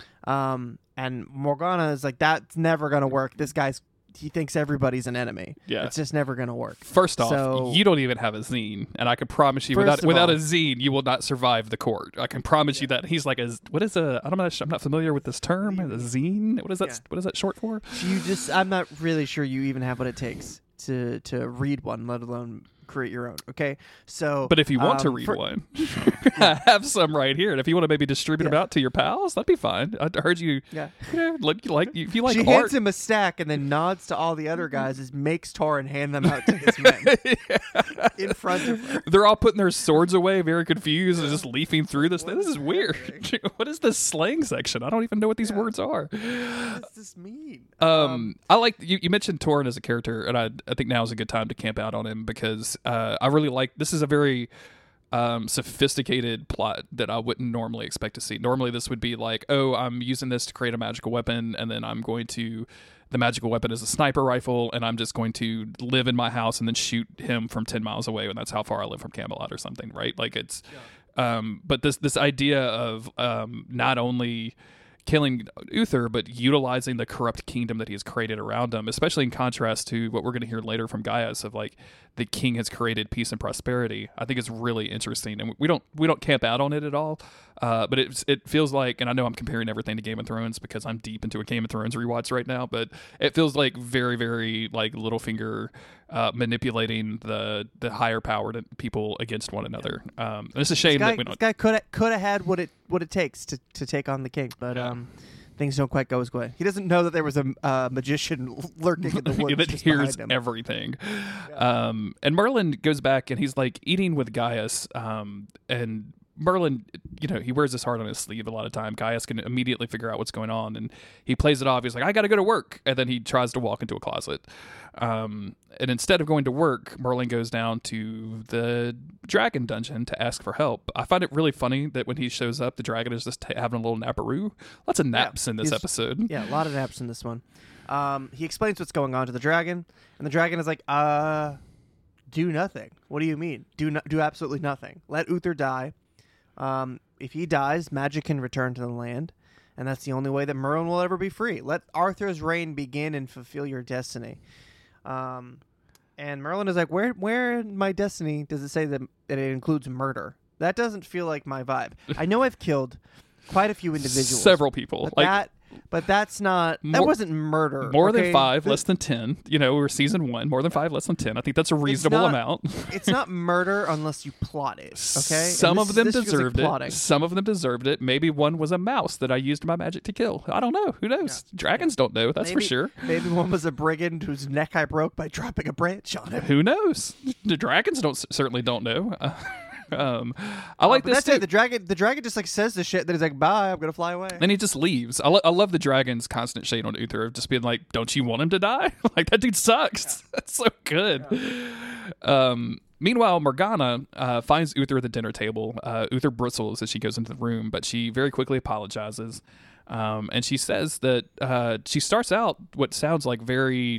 [SPEAKER 4] And Morgana is like, that's never going to work. He thinks everybody's an enemy. Yeah. It's just never going to work.
[SPEAKER 3] First off, you don't even have a zine. And I can promise you, without a zine, you will not survive the court. I can promise you that. He's like, I'm not familiar with this term. A zine? What is that? What is that short for?
[SPEAKER 4] I'm not really sure you even have what it takes to read one, let alone create your own. Okay, so
[SPEAKER 3] but if you want to read one, I have some right here, and if you want to maybe distribute them out to your pals, that'd be fine. I heard you. Yeah, if you like
[SPEAKER 4] she
[SPEAKER 3] art.
[SPEAKER 4] hands him a stack and then nods to all the other guys as makes Torrhen hand them out to his men in front of her.
[SPEAKER 3] They're all putting their swords away, very confused, and just leafing through this. This is weird. What is this slang section? I don't even know what these words are.
[SPEAKER 4] What does this mean?
[SPEAKER 3] I like you mentioned Torrhen as a character, and I think now is a good time to camp out on him because I really like. This is a very sophisticated plot that I wouldn't normally expect to see. Normally, this would be like, oh, I'm using this to create a magical weapon, and then the magical weapon is a sniper rifle, and I'm just going to live in my house and then shoot him from 10 miles away, and that's how far I live from Camelot or something, right? Like it's, but this idea of not only killing Uther, but utilizing the corrupt kingdom that he has created around him, especially in contrast to what we're going to hear later from Gaius of like the king has created peace and prosperity. I think it's really interesting, and we don't camp out on it at all. But it feels like, and I know I'm comparing everything to Game of Thrones because I'm deep into a Game of Thrones rewatch right now, but it feels like very, very like Littlefinger manipulating the higher powered people against one another. And it's a shame that we don't.
[SPEAKER 4] This guy could have had what it takes to take on the king, but things don't quite go his way. He doesn't know that there was a magician lurking in the woods
[SPEAKER 3] that hears everything. Yeah. And Merlin goes back and he's like eating with Gaius, and Merlin, he wears his heart on his sleeve a lot of time. Gaius can immediately figure out what's going on, and he plays it off. He's like, I got to go to work. And then he tries to walk into a closet. And instead of going to work, Merlin goes down to the dragon dungeon to ask for help. I find it really funny that when he shows up, the dragon is just having a little naparoo. Lots of naps in this episode.
[SPEAKER 4] Yeah, a lot of naps in this one. He explains what's going on to the dragon, and the dragon is like, do nothing. What do you mean? Do absolutely nothing. Let Uther die. If he dies, magic can return to the land, and that's the only way that Merlin will ever be free. Let Arthur's reign begin and fulfill your destiny. And Merlin is like, where in my destiny does it say that it includes murder? That doesn't feel like my vibe. I know I've killed quite a few individuals.
[SPEAKER 3] Several people.
[SPEAKER 4] But that's not. That wasn't murder.
[SPEAKER 3] More than 5, less than 10. We're season 1. More than 5, less than 10. I think that's a reasonable amount.
[SPEAKER 4] It's not murder unless you plot it. Okay.
[SPEAKER 3] Some of them deserved it. Some of them deserved it. Maybe one was a mouse that I used my magic to kill. I don't know. Who knows? Yeah. Dragons don't know. That's for sure.
[SPEAKER 4] Maybe one was a brigand whose neck I broke by dropping a branch on him.
[SPEAKER 3] Who knows? The dragons certainly don't know. I like this.
[SPEAKER 4] That's it. The dragon just like says the shit that he's like, bye, I'm gonna fly away.
[SPEAKER 3] And he just leaves. I love the dragon's constant shade on Uther of just being like, don't you want him to die? Like, that dude sucks. Yeah. That's so good. Yeah. Meanwhile, Morgana finds Uther at the dinner table. Uther bristles as she goes into the room, but she very quickly apologizes. And she says that she starts out what sounds like very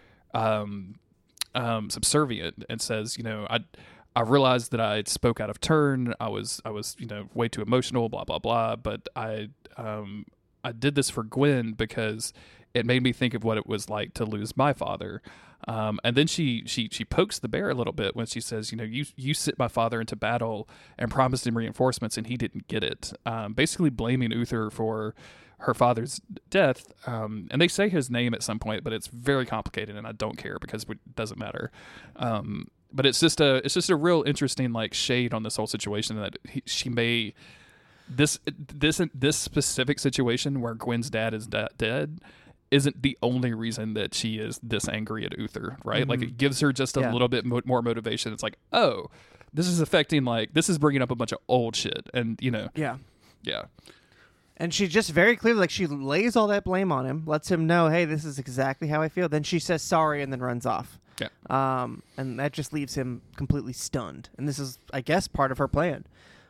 [SPEAKER 3] subservient and says, I realized that I spoke out of turn. I was way too emotional, blah, blah, blah. But I did this for Gwen because it made me think of what it was like to lose my father. And then she pokes the bear a little bit when she says, you sent my father into battle and promised him reinforcements, and he didn't get it. Basically blaming Uther for her father's death. And they say his name at some point, but it's very complicated, and I don't care because it doesn't matter. But it's just a real interesting like shade on this whole situation that she may this specific situation where Gwen's dad is dead isn't the only reason that she is this angry at Uther, right? Like it gives her just a little bit more motivation. It's like, oh, this is affecting, like, this is bringing up a bunch of old shit, and
[SPEAKER 4] Yeah.
[SPEAKER 3] And
[SPEAKER 4] she just very clearly, like, she lays all that blame on him, lets him know, hey, this is exactly how I feel. Then she says sorry and then runs off.
[SPEAKER 3] Yeah.
[SPEAKER 4] And that just leaves him completely stunned. And this is, I guess, part of her plan.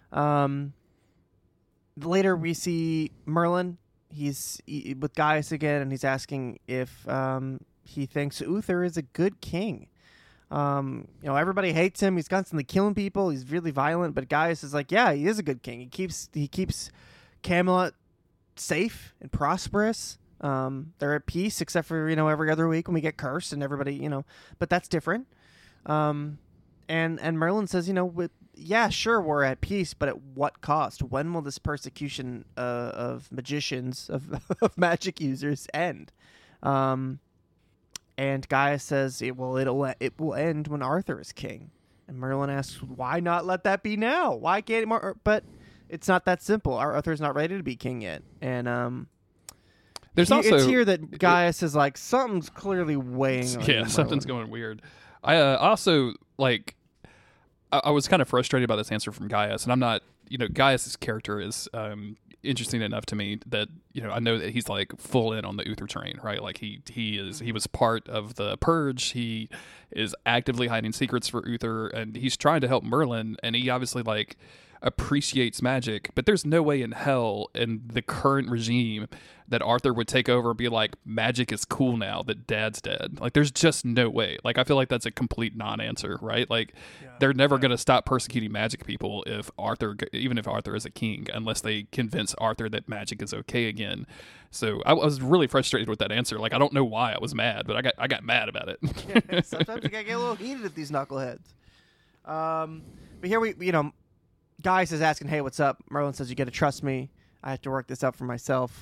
[SPEAKER 4] Later we see Merlin. He's with Gaius again, and he's asking if he thinks Uther is a good king. Everybody hates him. He's constantly killing people. He's really violent. But Gaius is like, yeah, he is a good king. He keeps Camelot safe and prosperous. They're at peace, except for every other week when we get cursed and everybody But that's different. And Merlin says, yeah, sure, we're at peace, but at what cost? When will this persecution of magicians, of magic users end? And Gaius says it will end when Arthur is king. And Merlin asks, why not let that be now? Why can't it? But it's not that simple. Arthur's not ready to be king yet. And
[SPEAKER 3] there's
[SPEAKER 4] it's here that Gaius is like, something's clearly weighing on you,
[SPEAKER 3] something's going weird. I also like. I was kind of frustrated by this answer from Gaius, and I'm not, Gaius's character is interesting enough to me that, I know that he's like full in on the Uther train, right? Like he was part of the purge. He is actively hiding secrets for Uther, and he's trying to help Merlin, and he obviously like appreciates magic, but there's no way in hell in the current regime that Arthur would take over and be like, magic is cool now that dad's dead. Like, there's just no way. Like, I feel like that's a complete non-answer, right? Like, they're never going to stop persecuting magic people even if Arthur is a king, unless they convince Arthur that magic is okay again. So I was really frustrated with that answer. Like, I don't know why I was mad, but I got mad about it.
[SPEAKER 4] Sometimes you gotta get a little heated at these knuckleheads. But here Gaius is asking, hey, what's up? Merlin says, you got to trust me. I have to work this out for myself.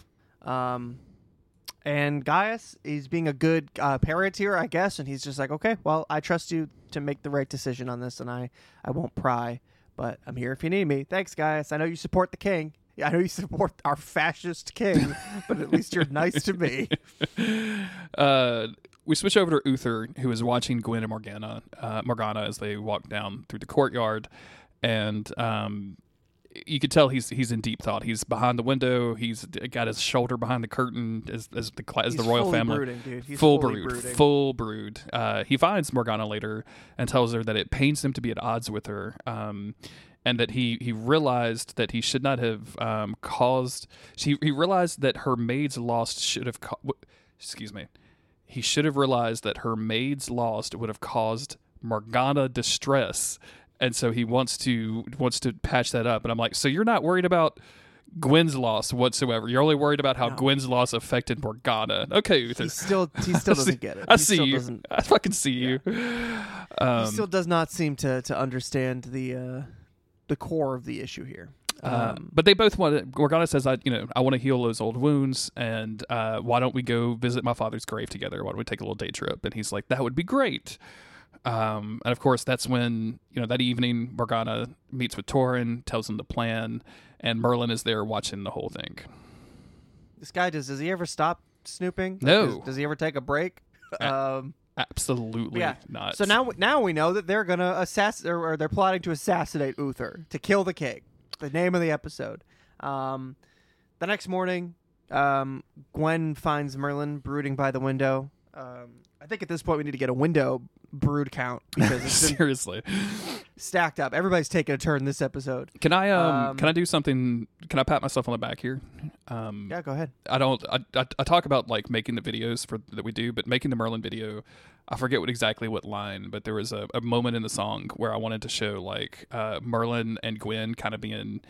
[SPEAKER 4] And Gaius is being a good parent here, I guess, and he's just like, okay, well, I trust you to make the right decision on this, and I won't pry, but I'm here if you need me. Thanks, Gaius. I know you support the king. Yeah, I know you support our fascist king, but at least you're nice to me.
[SPEAKER 3] We switch over to Uther, who is watching Gwen and Morgana as they walk down through the courtyard. And you could tell he's in deep thought. He's behind the window. He's got his shoulder behind the curtain as the royal family.
[SPEAKER 4] Brooding, dude. He's
[SPEAKER 3] full brood. He finds Morgana later and tells her that it pains him to be at odds with her, and that he realized that he should not have caused. He realized that her maid's loss should have. He should have realized that her maid's loss would have caused Morgana distress. And so he wants to patch that up. And I'm like, so you're not worried about Gwen's loss whatsoever. You're only worried about how Gwen's loss affected Morgana. Okay, Uther.
[SPEAKER 4] He still doesn't get it.
[SPEAKER 3] I see you. I fucking see you.
[SPEAKER 4] He still does not seem to understand the core of the issue here.
[SPEAKER 3] But they both want. Morgana says, I want to heal those old wounds, and why don't we go visit my father's grave together? Why don't we take a little day trip? And he's like, that would be great. And of course, that's when, that evening, Morgana meets with Torrin, tells him the plan, and Merlin is there watching the whole thing.
[SPEAKER 4] This guy, does he ever stop snooping?
[SPEAKER 3] No.
[SPEAKER 4] Does he ever take a break?
[SPEAKER 3] Absolutely not.
[SPEAKER 4] So now we know that they're going to assassinate, or they're plotting to assassinate Uther, to kill the king. The name of the episode. The next morning, Gwen finds Merlin brooding by the window. I think at this point we need to get a window brood count because it's
[SPEAKER 3] seriously
[SPEAKER 4] stacked up. Everybody's taking a turn this episode.
[SPEAKER 3] Can I do something? Can I pat myself on the back here?
[SPEAKER 4] Yeah, go ahead.
[SPEAKER 3] I talk about like making the videos that we do, but making the Merlin video, I forget what line, but there was a moment in the song where I wanted to show like Merlin and Gwen kind of being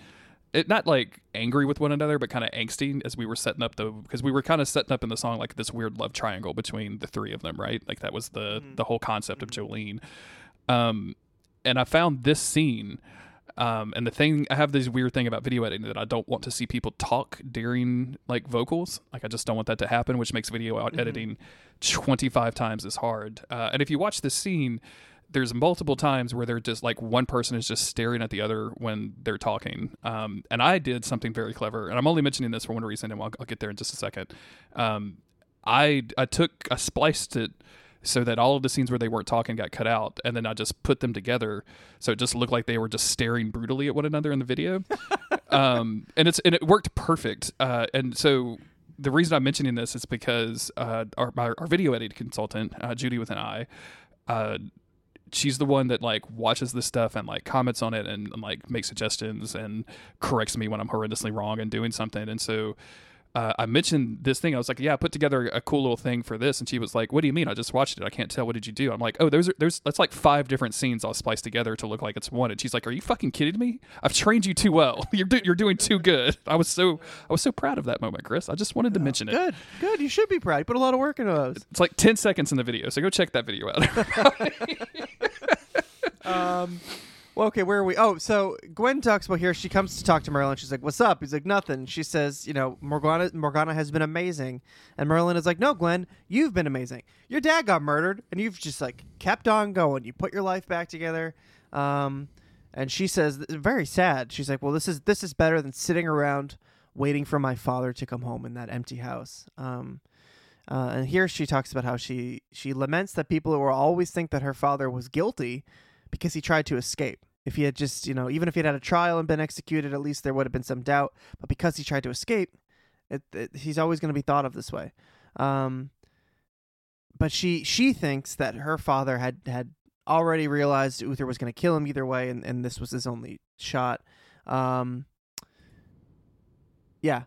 [SPEAKER 3] not like angry with one another, but kind of angsty as we were setting up because we were kind of setting up in the song like this weird love triangle between the three of them, right? Like that was the whole concept of Jolene. And I found this scene, and the thing, I have this weird thing about video editing that I don't want to see people talk during like vocals. Like I just don't want that to happen, which makes video editing 25 times as hard. And if you watch this scene, there's multiple times where they're just like one person is just staring at the other when they're talking. And I did something very clever, and I'm only mentioning this for one reason, and I'll get there in just a second. I spliced it so that all of the scenes where they weren't talking got cut out, and then I just put them together so it just looked like they were just staring brutally at one another in the video. And it worked perfect. And so the reason I'm mentioning this is because our video editing consultant, Judy with an I, she's the one that like watches this stuff and like comments on it and like makes suggestions and corrects me when I'm horrendously wrong and doing something. And so I mentioned this thing. I was like, yeah, I put together a cool little thing for this. And she was like, what do you mean? I just watched it. I can't tell. What did you do? I'm like, oh, that's like 5 different scenes I'll splice together to look like it's one. And she's like, are you fucking kidding me? I've trained you too well. You're doing too good. I was so proud of that moment, Chris. I just wanted to mention it.
[SPEAKER 4] Good. You should be proud. You put a lot of work into those.
[SPEAKER 3] It's like 10 seconds in the video. So go check that video out.
[SPEAKER 4] Well, okay, where are we? Oh, so Gwen talks about here. She comes to talk to Merlin. She's like, what's up? He's like, nothing. She says, Morgana has been amazing. And Merlin is like, no, Gwen, you've been amazing. Your dad got murdered, and you've just, like, kept on going. You put your life back together. And she says, very sad. She's like, well, this is better than sitting around waiting for my father to come home in that empty house. And here she talks about how she laments that people will always think that her father was guilty because he tried to escape. If he had just, even if he had a trial and been executed, at least there would have been some doubt. But because he tried to escape, he's always going to be thought of this way. But she thinks that her father had already realized Uther was going to kill him either way, and this was his only shot. Yeah.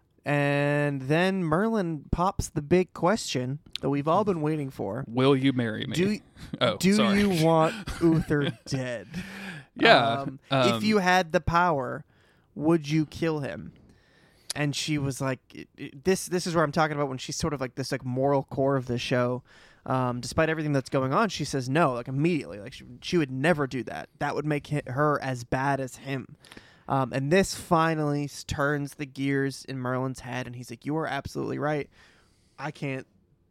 [SPEAKER 4] And then Merlin pops the big question that we've all been waiting for.
[SPEAKER 3] Will you marry me?
[SPEAKER 4] Do you want Uther dead?
[SPEAKER 3] Yeah.
[SPEAKER 4] If you had the power, would you kill him? And she was like, this is where I'm talking about when she's sort of like this like moral core of the show. Despite everything that's going on, she says no, like immediately. Like she would never do that. That would make her as bad as him. And this finally turns the gears in Merlin's head, and he's like, you are absolutely right. I can't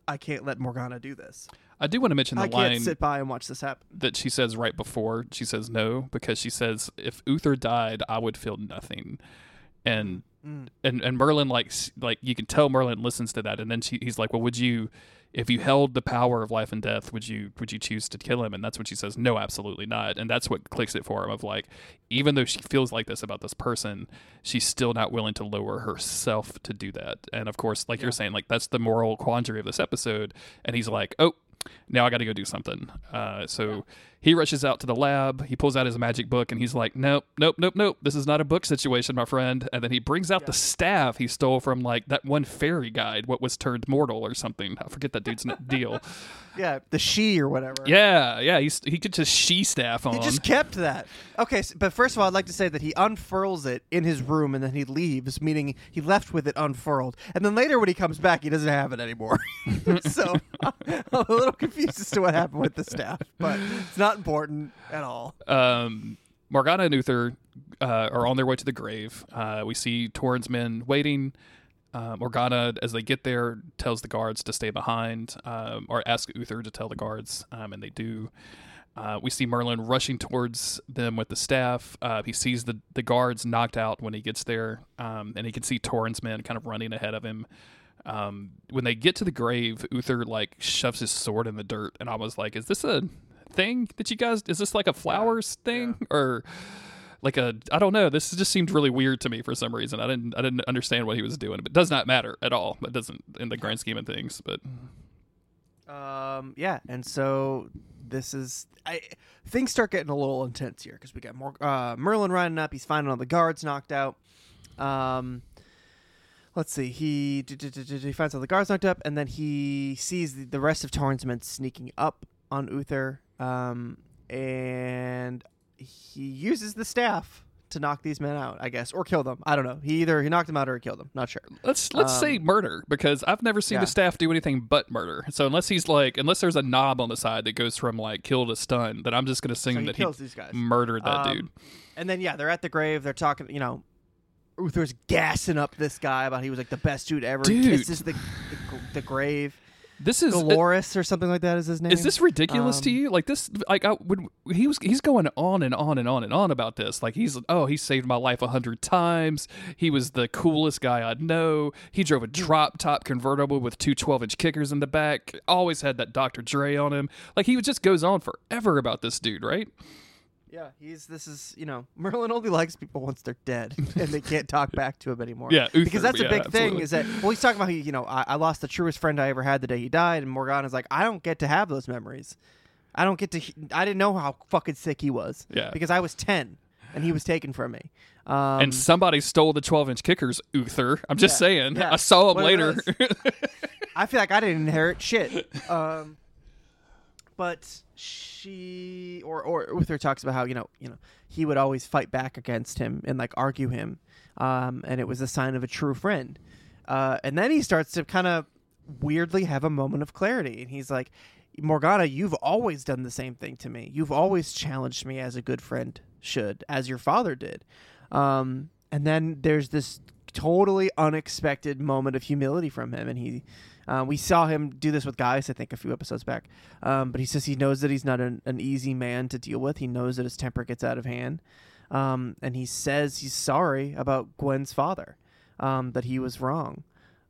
[SPEAKER 4] let Morgana do this.
[SPEAKER 3] I do want to mention the line.
[SPEAKER 4] I can't sit by and watch this happen.
[SPEAKER 3] That she says right before she says no, because she says, if Uther died, I would feel nothing. And Merlin, like you can tell Merlin listens to that, and then he's like, well, would you, if you held the power of life and death, would you choose to kill him? And that's when she says, no, absolutely not. And that's what clicks it for him, of like, even though she feels like this about this person, she's still not willing to lower herself to do that. And of course, like you're saying, like that's the moral quandary of this episode. And he's like, oh, now I got to go do something. So he rushes out to the lab. He pulls out his magic book, and he's like, nope. This is not a book situation, my friend. And then he brings out the staff he stole from like that one fairy guide, what was turned mortal or something. I forget that dude's deal.
[SPEAKER 4] Yeah, the she or whatever.
[SPEAKER 3] Yeah. He could just she staff on.
[SPEAKER 4] He just kept that. Okay, but first of all, I'd like to say that he unfurls it in his room, and then he leaves, meaning he left with it unfurled. And then later when he comes back, he doesn't have it anymore. So I'm a little confused as to what happened with the staff, but it's not important at all.
[SPEAKER 3] Morgana and Uther are on their way to the grave. We see Torrhen's men waiting. Morgana, as they get there, tells the guards to stay behind, or ask Uther to tell the guards, and they do. We see Merlin rushing towards them with the staff. He sees the guards knocked out when he gets there, and he can see Torrhen's men kind of running ahead of him. When they get to the grave, Uther like shoves his sword in the dirt, and I was like, is this a thing that you guys, is this like a flowers thing or like I don't know, this just seemed really weird to me for some reason. I didn't understand what he was doing, but it does not matter at all. It doesn't in the grand scheme of things, but
[SPEAKER 4] and so this is things start getting a little intense here because we got more Merlin riding up. He's finding all the guards knocked out. Let's see. He finds all the guards knocked up, and then he sees the rest of Torrhen's men sneaking up on Uther, and he uses the staff to knock these men out, I guess, or kill them. I don't know. He knocked them out or he killed them. Not sure.
[SPEAKER 3] Let's say murder, because I've never seen
[SPEAKER 4] yeah.
[SPEAKER 3] the staff do anything but murder. So unless there's a knob on the side that goes from like kill to stun, then I'm just going to assume that
[SPEAKER 4] kills these guys.
[SPEAKER 3] Murdered that dude.
[SPEAKER 4] And then they're at the grave. They're talking. Uther's gassing up this guy about he was like the best dude ever.
[SPEAKER 3] Dude.
[SPEAKER 4] He kisses the grave.
[SPEAKER 3] This is
[SPEAKER 4] Dolores or something like that is his name.
[SPEAKER 3] Is this ridiculous to you? Like this, like he's going on and on and on and on about this. Like he saved my life 100 times. He was the coolest guy I know. He drove a drop top convertible with two 12-inch kickers in the back. Always had that Dr. Dre on him. Like he just goes on forever about this dude, right?
[SPEAKER 4] Yeah, Merlin only likes people once they're dead and they can't talk back to him anymore.
[SPEAKER 3] Yeah, Uther,
[SPEAKER 4] because that's a big thing.
[SPEAKER 3] Absolutely.
[SPEAKER 4] Is that he's talking about I lost the truest friend I ever had the day he died, and Morgana's like, I don't get to have those memories. I didn't know how fucking sick he was.
[SPEAKER 3] Yeah,
[SPEAKER 4] because I was 10 and he was taken from me.
[SPEAKER 3] And somebody stole the 12-inch kickers, Uther. I'm just saying.
[SPEAKER 4] Yeah.
[SPEAKER 3] I saw him later.
[SPEAKER 4] I feel like I didn't inherit shit. But Uther talks about how he would always fight back against him and like argue him, and it was a sign of a true friend. And then he starts to kind of weirdly have a moment of clarity, and he's like, Morgana, you've always done the same thing to me. You've always challenged me as a good friend should, as your father did. And then there's this totally unexpected moment of humility from him, and we saw him do this with Gaius, I think, a few episodes back. But he says he knows that he's not an easy man to deal with. He knows that his temper gets out of hand. And he says he's sorry about Gwen's father, that he was wrong.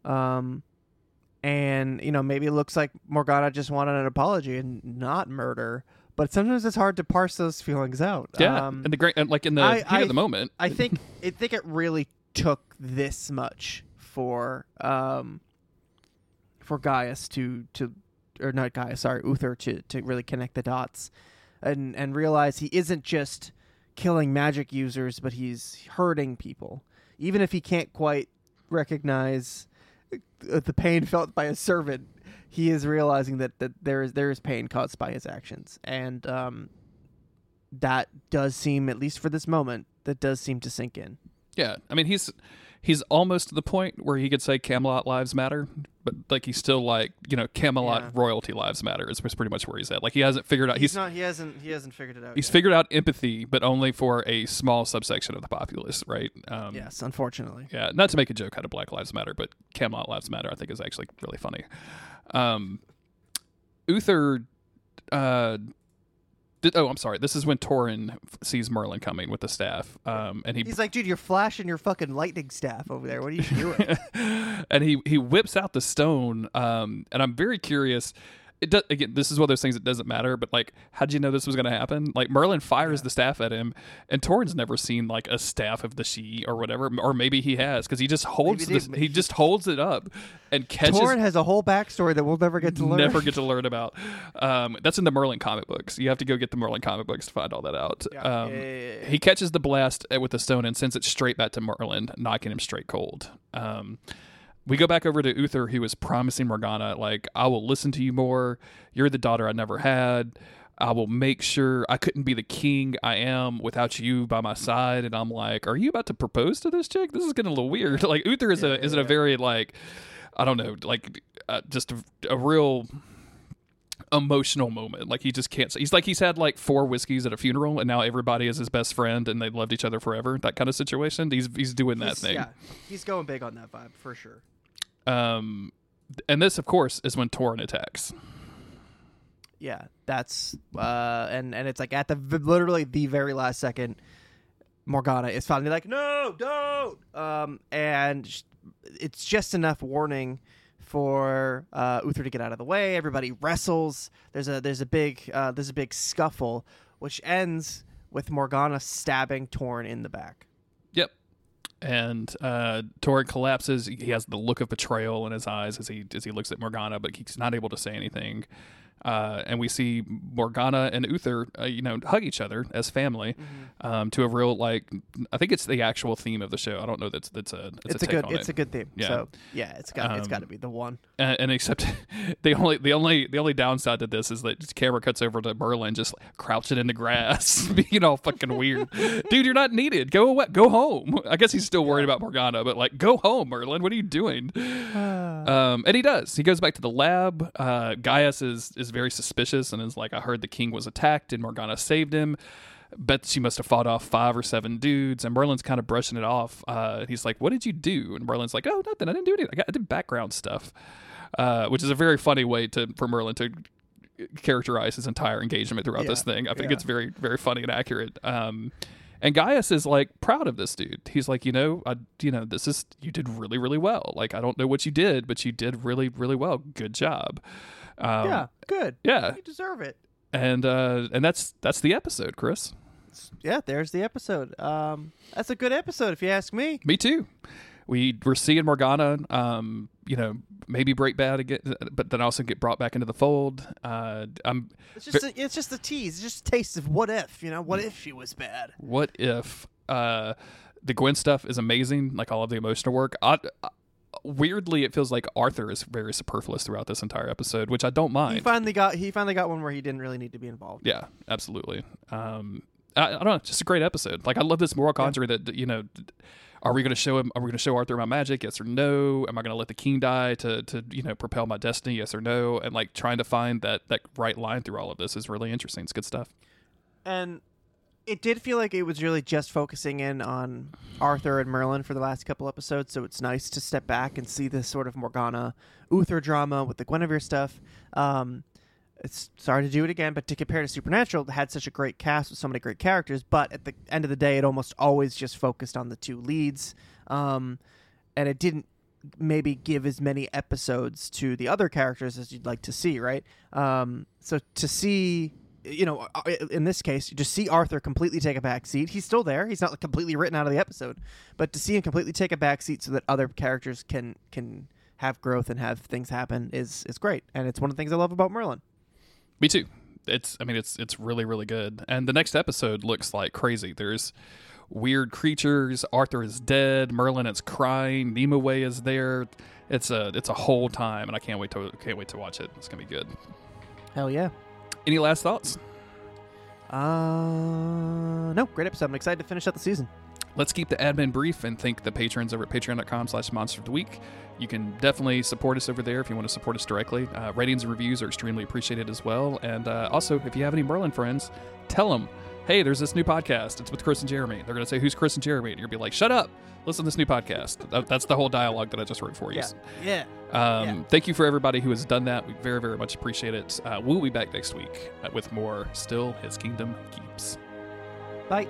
[SPEAKER 4] And, maybe it looks like Morgana just wanted an apology and not murder. But sometimes it's hard to parse those feelings out.
[SPEAKER 3] Yeah, in the heat of the moment.
[SPEAKER 4] I think it really took this much for Gaius Uther to really connect the dots and realize he isn't just killing magic users, but he's hurting people. Even if he can't quite recognize the pain felt by a servant, he is realizing that there is pain caused by his actions. And that does seem, at least for this moment, to sink in.
[SPEAKER 3] Yeah, I mean, he's almost to the point where he could say Camelot lives matter, but like he's still like, Camelot royalty lives matter is pretty much where he's at. Like he hasn't figured out. He hasn't figured it out. He's figured out empathy, but only for a small subsection of the populace, right?
[SPEAKER 4] Yes, unfortunately.
[SPEAKER 3] Yeah, not to make a joke out of Black Lives Matter, but Camelot lives matter, I think, is actually really funny. Uther. I'm sorry. This is when Torin sees Merlin coming with the staff, and he's
[SPEAKER 4] like, "Dude, you're flashing your fucking lightning staff over there. What are you doing?"
[SPEAKER 3] And he whips out the stone, and I'm very curious. Again, this is one of those things that doesn't matter, but like, how'd you know this was going to happen? Like, Merlin fires the staff at him, and Torin's never seen like a staff of the Sidhe or whatever, or maybe he has, because he just holds he just holds it up and catches.
[SPEAKER 4] Torin has a whole backstory that we'll never get to learn.
[SPEAKER 3] Never get to learn about. That's in the Merlin comic books. You have to go get the Merlin comic books to find all that out.
[SPEAKER 4] Yeah.
[SPEAKER 3] He catches the blast with the stone and sends it straight back to Merlin, knocking him straight cold. We go back over to Uther, who was promising Morgana, like, I will listen to you more. You're the daughter I never had. I will make sure I couldn't be the king I am without you by my side. And I'm like, are you about to propose to this chick? This is getting a little weird. Like, Uther is a very, like, I don't know, like, just a real emotional moment. Like, he just can't. He's had like 4 whiskeys at a funeral, and now everybody is his best friend, and they loved each other forever. That kind of situation. He's doing that thing.
[SPEAKER 4] Yeah, he's going big on that vibe for sure.
[SPEAKER 3] And this, of course, is when Torin attacks.
[SPEAKER 4] Yeah, that's and it's like at literally the very last second, Morgana is finally like, no, don't. And it's just enough warning for Uther to get out of the way. Everybody wrestles. There's a big scuffle, which ends with Morgana stabbing Torin in the back.
[SPEAKER 3] Yep. And Torin collapses. He has the look of betrayal in his eyes as he looks at Morgana, but he's not able to say anything. And we see Morgana and Uther, hug each other as family, to a real, like, I think it's the actual theme of the show. I don't know that's a
[SPEAKER 4] it's a good theme.
[SPEAKER 3] Yeah.
[SPEAKER 4] So yeah, it's got to be the one.
[SPEAKER 3] And except the only downside to this is that the camera cuts over to Merlin just crouching in the grass, being all fucking weird. Dude, you're not needed. Go away. Go home. I guess he's still worried about Morgana, but like, go home, Merlin. What are you doing? And he does. He goes back to the lab. Gaius is very suspicious and is like, I heard the king was attacked and Morgana saved him. Bet she must have fought off 5 or 7 dudes, and Merlin's kind of brushing it off. He's like, what did you do? And Merlin's like, oh, nothing. I didn't do anything. I did background stuff, which is a very funny way for Merlin to characterize his entire engagement throughout this thing. I think it's very, very funny and accurate. And Gaius is like proud of this dude. He's like, you did really, really well. Like, I don't know what you did, but you did really, really well. Good job.
[SPEAKER 4] Good.
[SPEAKER 3] Yeah.
[SPEAKER 4] You deserve it.
[SPEAKER 3] And that's the episode, Chris.
[SPEAKER 4] Yeah, there's the episode. That's a good episode if you ask me.
[SPEAKER 3] Me too. We're seeing Morgana, maybe break bad again, but then also get brought back into the fold.
[SPEAKER 4] It's just a tease. It's just a taste of what if, what if she was bad?
[SPEAKER 3] What if the Gwen stuff is amazing, like all of the emotional work. Weirdly, it feels like Arthur is very superfluous throughout this entire episode, which I don't mind.
[SPEAKER 4] He finally got one where he didn't really need to be involved.
[SPEAKER 3] Yeah, absolutely. I don't know, just a great episode. Like, I love this moral commentary that are we going to show him? Are we going to show Arthur my magic? Yes or no? Am I going to let the king die to propel my destiny? Yes or no? And like trying to find that right line through all of this is really interesting. It's good stuff.
[SPEAKER 4] And it did feel like it was really just focusing in on Arthur and Merlin for the last couple episodes, so it's nice to step back and see this sort of Morgana Uther drama with the Guinevere stuff. It's sorry to do it again, but to compare to Supernatural, it had such a great cast with so many great characters, but at the end of the day, it almost always just focused on the 2 leads, and it didn't maybe give as many episodes to the other characters as you'd like to see, right? So to see... in this case, you just see Arthur completely take a back seat. He's still there. He's not completely written out of the episode. But to see him completely take a back seat so that other characters can have growth and have things happen is great. And it's one of the things I love about Merlin.
[SPEAKER 3] Me too. It's really, really good. And the next episode looks like crazy. There's weird creatures. Arthur is dead. Merlin is crying. Nimue is there. It's a whole time, and I can't wait to watch it. It's gonna be good.
[SPEAKER 4] Hell yeah.
[SPEAKER 3] Any last thoughts?
[SPEAKER 4] No, great episode. I'm excited to finish out the season.
[SPEAKER 3] Let's keep the admin brief and thank the patrons over at patreon.com/Monster of the Week. You can definitely support us over there if you want to support us directly. Ratings and reviews are extremely appreciated as well. And also, if you have any Merlin friends, tell them, hey, there's this new podcast. It's with Chris and Jeremy. They're going to say, who's Chris and Jeremy? And you're going to be like, shut up. Listen to this new podcast. That's the whole dialogue that I just wrote for you.
[SPEAKER 4] Yeah.
[SPEAKER 3] Thank you for everybody who has done that. We very, very much appreciate it. We'll be back next week with more Still His Kingdom Keeps.
[SPEAKER 4] Bye.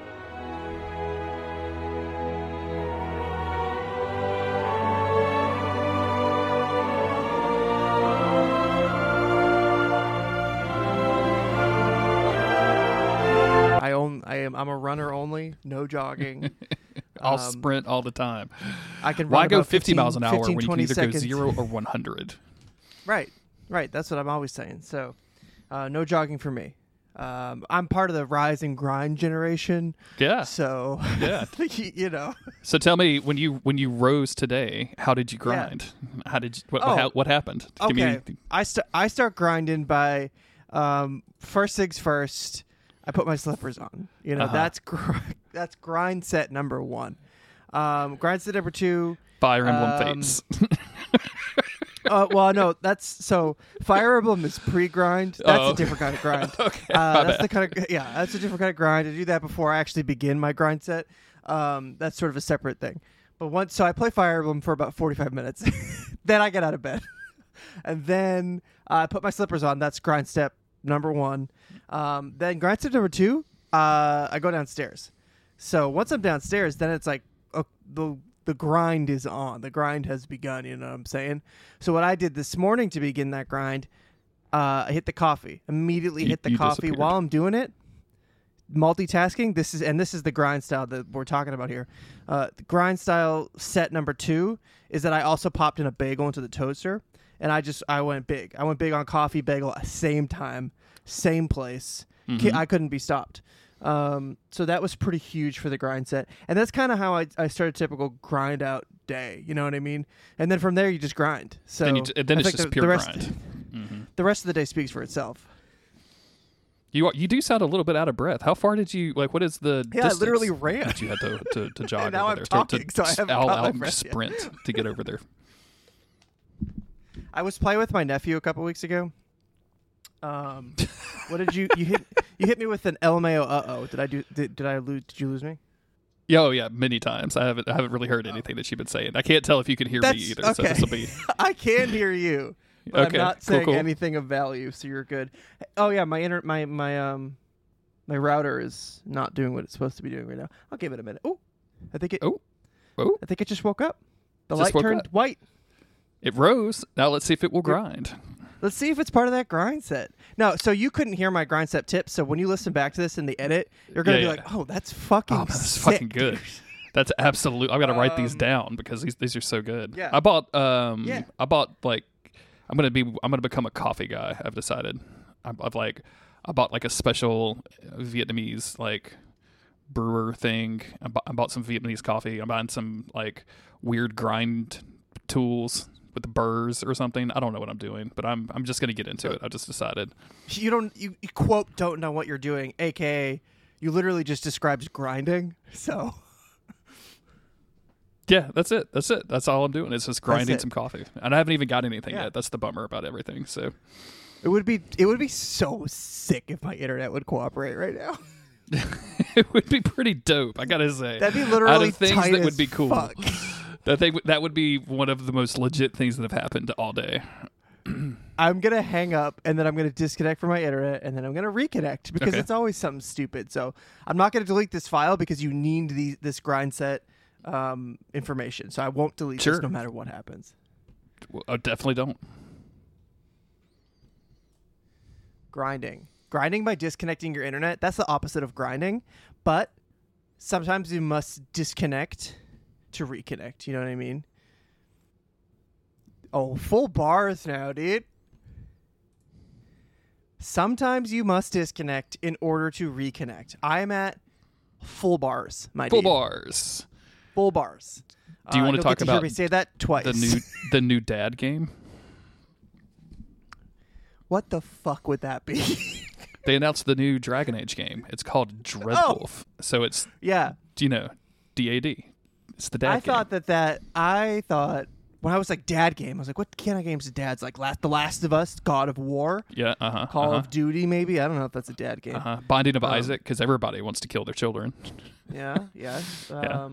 [SPEAKER 4] I'm a runner only, no jogging.
[SPEAKER 3] I'll sprint all the time.
[SPEAKER 4] I can.
[SPEAKER 3] Why
[SPEAKER 4] run
[SPEAKER 3] go
[SPEAKER 4] about
[SPEAKER 3] 50 miles an hour
[SPEAKER 4] 15,
[SPEAKER 3] when you can either
[SPEAKER 4] 20
[SPEAKER 3] go
[SPEAKER 4] seconds.
[SPEAKER 3] 0 or 100?
[SPEAKER 4] Right. That's what I'm always saying. So, no jogging for me. I'm part of the rise and grind generation.
[SPEAKER 3] Yeah.
[SPEAKER 4] So,
[SPEAKER 3] Yeah.
[SPEAKER 4] So
[SPEAKER 3] tell me, when you rose today, how did you grind? How did you, what happened?
[SPEAKER 4] Okay. I start grinding by first things first. I put my slippers on. That's grind set number 1. Grind set number 2.
[SPEAKER 3] Fire Emblem Fates.
[SPEAKER 4] Well, no, so Fire Emblem is pre-grind. That's a different kind of grind.
[SPEAKER 3] Okay,
[SPEAKER 4] that's a different kind of grind. I do that before I actually begin my grind set. That's sort of a separate thing. But so I play Fire Emblem for about 45 minutes. Then I get out of bed. And then I put my slippers on. That's grind step number 1. Then grind step number 2, I go downstairs. So once I'm downstairs, then it's like the grind is on. The grind has begun, you know what I'm saying? So what I did this morning to begin that grind, I hit the coffee. Immediately hit the coffee while I'm doing it. Multitasking. This is the grind style that we're talking about here. The grind style set number 2 is that I also popped in a bagel into the toaster. and I went big. I went big on coffee, bagel, same time, same place. I couldn't be stopped. So that was pretty huge for the grind set. And that's kind of how I started a typical grind out day. You know what I mean? And then from there, you just grind. So
[SPEAKER 3] then it's just pure grind.
[SPEAKER 4] The rest of the day speaks for itself.
[SPEAKER 3] You do sound a little bit out of breath. How far did you what is the distance
[SPEAKER 4] I literally ran.
[SPEAKER 3] that you had to jog
[SPEAKER 4] And now
[SPEAKER 3] over
[SPEAKER 4] I'm
[SPEAKER 3] there
[SPEAKER 4] talking, so I haven't
[SPEAKER 3] all
[SPEAKER 4] caught my
[SPEAKER 3] out
[SPEAKER 4] breath
[SPEAKER 3] sprint to get over there.
[SPEAKER 4] I was playing with my nephew a couple weeks ago. What did you hit me with an LMAO? Did you lose me?
[SPEAKER 3] Yeah, oh yeah, many times. I haven't really heard anything that you've been saying. I can't tell if you can hear me either.
[SPEAKER 4] Okay.
[SPEAKER 3] So this will be.
[SPEAKER 4] I can hear you. But
[SPEAKER 3] Okay,
[SPEAKER 4] I'm not saying
[SPEAKER 3] cool.
[SPEAKER 4] anything of value, so you're good. Oh yeah, my router is not doing what it's supposed to be doing right now. I'll give it a minute. I think it just woke up. The
[SPEAKER 3] Just
[SPEAKER 4] light
[SPEAKER 3] woke
[SPEAKER 4] turned
[SPEAKER 3] up.
[SPEAKER 4] white.
[SPEAKER 3] It rose. Now let's see if it will grind.
[SPEAKER 4] Let's see if it's part of that grind set. No, so you couldn't hear my grind set tips. So when you listen back to this in the edit, you're gonna be like, "Oh, that's fucking
[SPEAKER 3] That's
[SPEAKER 4] sick,
[SPEAKER 3] fucking good.
[SPEAKER 4] dude."
[SPEAKER 3] That's absolute. I've got to write these down because these are so good.
[SPEAKER 4] Yeah.
[SPEAKER 3] I bought like I'm gonna become a coffee guy. I've decided. I bought like a special Vietnamese like brewer thing. I bought some Vietnamese coffee. I'm buying some like weird grind tools with the burrs or something. I don't know what I'm doing, but I'm just gonna get into it. I just decided.
[SPEAKER 4] You quote don't know what you're doing, aka you literally just described grinding. So
[SPEAKER 3] Yeah, that's it. That's all I'm doing. It's just grinding
[SPEAKER 4] it.
[SPEAKER 3] some coffee, and I haven't even got anything
[SPEAKER 4] Yeah.
[SPEAKER 3] yet. That's the bummer about everything. So
[SPEAKER 4] it would be so sick if my internet would cooperate right now.
[SPEAKER 3] it would be pretty dope. I gotta say,
[SPEAKER 4] That'd be literally
[SPEAKER 3] out of things
[SPEAKER 4] tight
[SPEAKER 3] that
[SPEAKER 4] as
[SPEAKER 3] would be cool.
[SPEAKER 4] fuck.
[SPEAKER 3] That would be one of the most legit things that have happened all day.
[SPEAKER 4] I'm gonna hang up and then I'm gonna disconnect from my internet and then I'm gonna reconnect because
[SPEAKER 3] Okay.
[SPEAKER 4] it's always something stupid. So I'm not gonna delete this file because you need this grind set information. So I won't delete
[SPEAKER 3] Sure.
[SPEAKER 4] this no matter what happens.
[SPEAKER 3] Well, I definitely don't.
[SPEAKER 4] Grinding by disconnecting your internet. That's the opposite of grinding, but sometimes you must disconnect to reconnect. You know what I mean? Oh, full bars now, dude. Sometimes you must disconnect in order to reconnect. I am at full bars, my
[SPEAKER 3] Full
[SPEAKER 4] dude.
[SPEAKER 3] bars.
[SPEAKER 4] Full bars.
[SPEAKER 3] Do you want to
[SPEAKER 4] you'll
[SPEAKER 3] talk
[SPEAKER 4] get to hear
[SPEAKER 3] about
[SPEAKER 4] me say that twice?
[SPEAKER 3] the new dad game?
[SPEAKER 4] What the fuck would that be?
[SPEAKER 3] They announced the new Dragon Age game. It's called Dreadwolf. So it's
[SPEAKER 4] Yeah.
[SPEAKER 3] do you know DAD? It's the dad
[SPEAKER 4] I
[SPEAKER 3] game.
[SPEAKER 4] thought when I was like dad game, I was like, what kind of games do dads like? The Last of Us, God of War,
[SPEAKER 3] Yeah.
[SPEAKER 4] Call of Duty, maybe. I don't know if that's a dad game.
[SPEAKER 3] Binding of Isaac, because everybody wants to kill their children.
[SPEAKER 4] Yeah.
[SPEAKER 3] Yeah.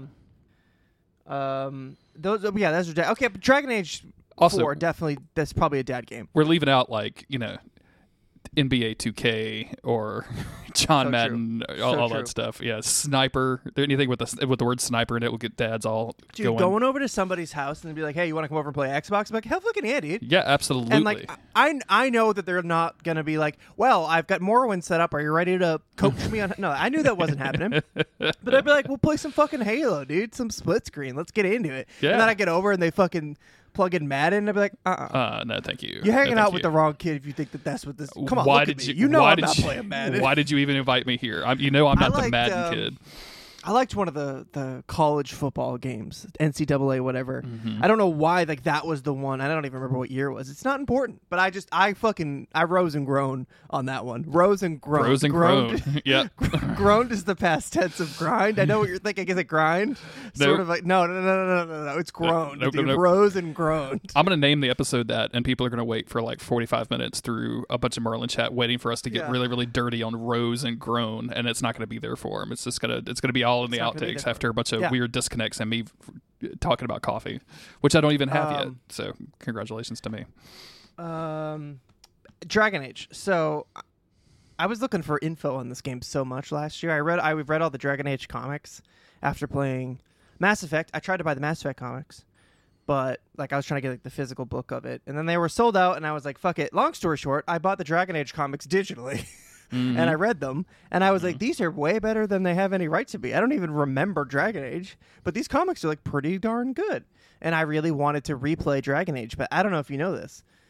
[SPEAKER 4] Those are dad. Okay, but Dragon Age
[SPEAKER 3] Also-
[SPEAKER 4] 4 definitely. That's probably a dad game.
[SPEAKER 3] We're leaving out like NBA 2K or John
[SPEAKER 4] So
[SPEAKER 3] Madden,
[SPEAKER 4] true.
[SPEAKER 3] all
[SPEAKER 4] So true.
[SPEAKER 3] that stuff. Yeah, sniper. Anything with the word sniper in it will get dads all
[SPEAKER 4] Dude, going over to somebody's house and be like, "Hey, you want to come over and play Xbox?" I'm like, hell, fucking yeah, dude.
[SPEAKER 3] Yeah, absolutely.
[SPEAKER 4] And like, I know that they're not gonna be like, well, I've got Morrowind set up. Are you ready to coach me on? No, I knew that wasn't happening. But I'd be like, we'll play some fucking Halo, dude. Some split screen. Let's get into it.
[SPEAKER 3] Yeah.
[SPEAKER 4] And then I get over and they fucking plug in Madden. And I'd be like,
[SPEAKER 3] no, thank you.
[SPEAKER 4] You're hanging
[SPEAKER 3] No, thank
[SPEAKER 4] out with
[SPEAKER 3] you.
[SPEAKER 4] the wrong kid if you think that that's what this. Come on,
[SPEAKER 3] Why
[SPEAKER 4] look
[SPEAKER 3] did
[SPEAKER 4] at me.
[SPEAKER 3] you?
[SPEAKER 4] You know
[SPEAKER 3] why
[SPEAKER 4] I'm
[SPEAKER 3] did
[SPEAKER 4] not
[SPEAKER 3] you,
[SPEAKER 4] playing Madden.
[SPEAKER 3] Why did you even invite me here? I'm not the Madden kid.
[SPEAKER 4] I liked one of the college football games, NCAA, whatever.
[SPEAKER 3] Mm-hmm.
[SPEAKER 4] I don't know why that was the one. I don't even remember what year it was. It's not important, but I rose and groaned on that one. Rose and groaned.
[SPEAKER 3] Rose and groaned. Yeah.
[SPEAKER 4] Groaned is the past tense of grind. I know what you're thinking. Is it grind? Sort
[SPEAKER 3] Nope.
[SPEAKER 4] of like no. It's groaned.
[SPEAKER 3] Nope,
[SPEAKER 4] dude.
[SPEAKER 3] nope.
[SPEAKER 4] Rose and groaned.
[SPEAKER 3] I'm going to name the episode that, and people are going to wait for like 45 minutes through a bunch of Merlin chat waiting for us to get
[SPEAKER 4] Yeah.
[SPEAKER 3] really, really dirty on Rose and Groan, and it's not going to be there for them. It's just going to be all in the
[SPEAKER 4] not gonna be
[SPEAKER 3] outtakes
[SPEAKER 4] there
[SPEAKER 3] after a bunch of
[SPEAKER 4] Yeah.
[SPEAKER 3] weird disconnects and me talking about coffee, which I don't even have yet.
[SPEAKER 4] Um,
[SPEAKER 3] So congratulations to me.
[SPEAKER 4] Dragon Age. So I was looking for info on this game so much last year. I've read all the Dragon Age comics after playing Mass Effect. I tried to buy the Mass Effect comics, but like I was trying to get like the physical book of it, and then they were sold out, and I was like, fuck it. Long story short, I bought the Dragon Age comics digitally.
[SPEAKER 3] Mm-hmm.
[SPEAKER 4] And I read them, and I was like, these are way better than they have any right to be. I don't even remember Dragon Age, but these comics are like pretty darn good. And I really wanted to replay Dragon Age, but I don't know if you know this.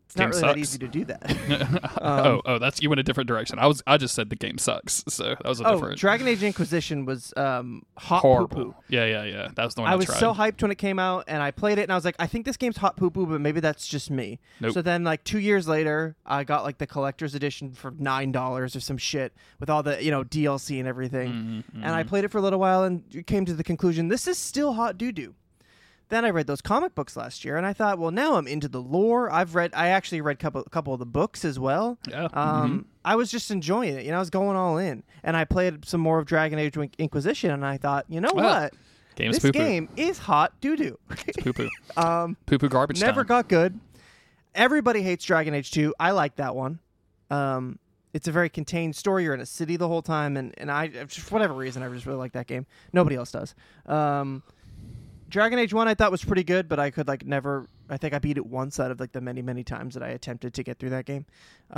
[SPEAKER 4] It's not
[SPEAKER 3] Game
[SPEAKER 4] really that
[SPEAKER 3] sucks.
[SPEAKER 4] easy to do that.
[SPEAKER 3] That's you went a different direction. I just said the game sucks, so that was a different.
[SPEAKER 4] Dragon Age Inquisition was hot
[SPEAKER 3] horrible.
[SPEAKER 4] poo-poo.
[SPEAKER 3] Yeah. That was the one I
[SPEAKER 4] was
[SPEAKER 3] tried.
[SPEAKER 4] so hyped when it came out, and I played it, and I was like, I think this game's hot poo-poo, but maybe that's just me.
[SPEAKER 3] Nope.
[SPEAKER 4] So then, like 2 years later, I got like the collector's edition for $9 or some shit with all the DLC and everything, and I played it for a little while and came to the conclusion this is still hot doo-doo. Then I read those comic books last year, and I thought, well, now I'm into the lore. I actually read a couple of the books as well.
[SPEAKER 3] Yeah.
[SPEAKER 4] I was just enjoying it. I was going all in, and I played some more of Dragon Age Inquisition, and I thought, you know what?
[SPEAKER 3] Game's
[SPEAKER 4] This
[SPEAKER 3] poo-poo.
[SPEAKER 4] game is hot doo-doo.
[SPEAKER 3] It's poo-poo. Poo-poo garbage
[SPEAKER 4] Never
[SPEAKER 3] time.
[SPEAKER 4] got good. Everybody hates Dragon Age 2. I like that one. It's a very contained story. You're in a city the whole time, and I, for whatever reason, I just really like that game. Nobody else does. Dragon Age 1 I thought was pretty good, but I could never. I think I beat it once out of the many, many times that I attempted to get through that game.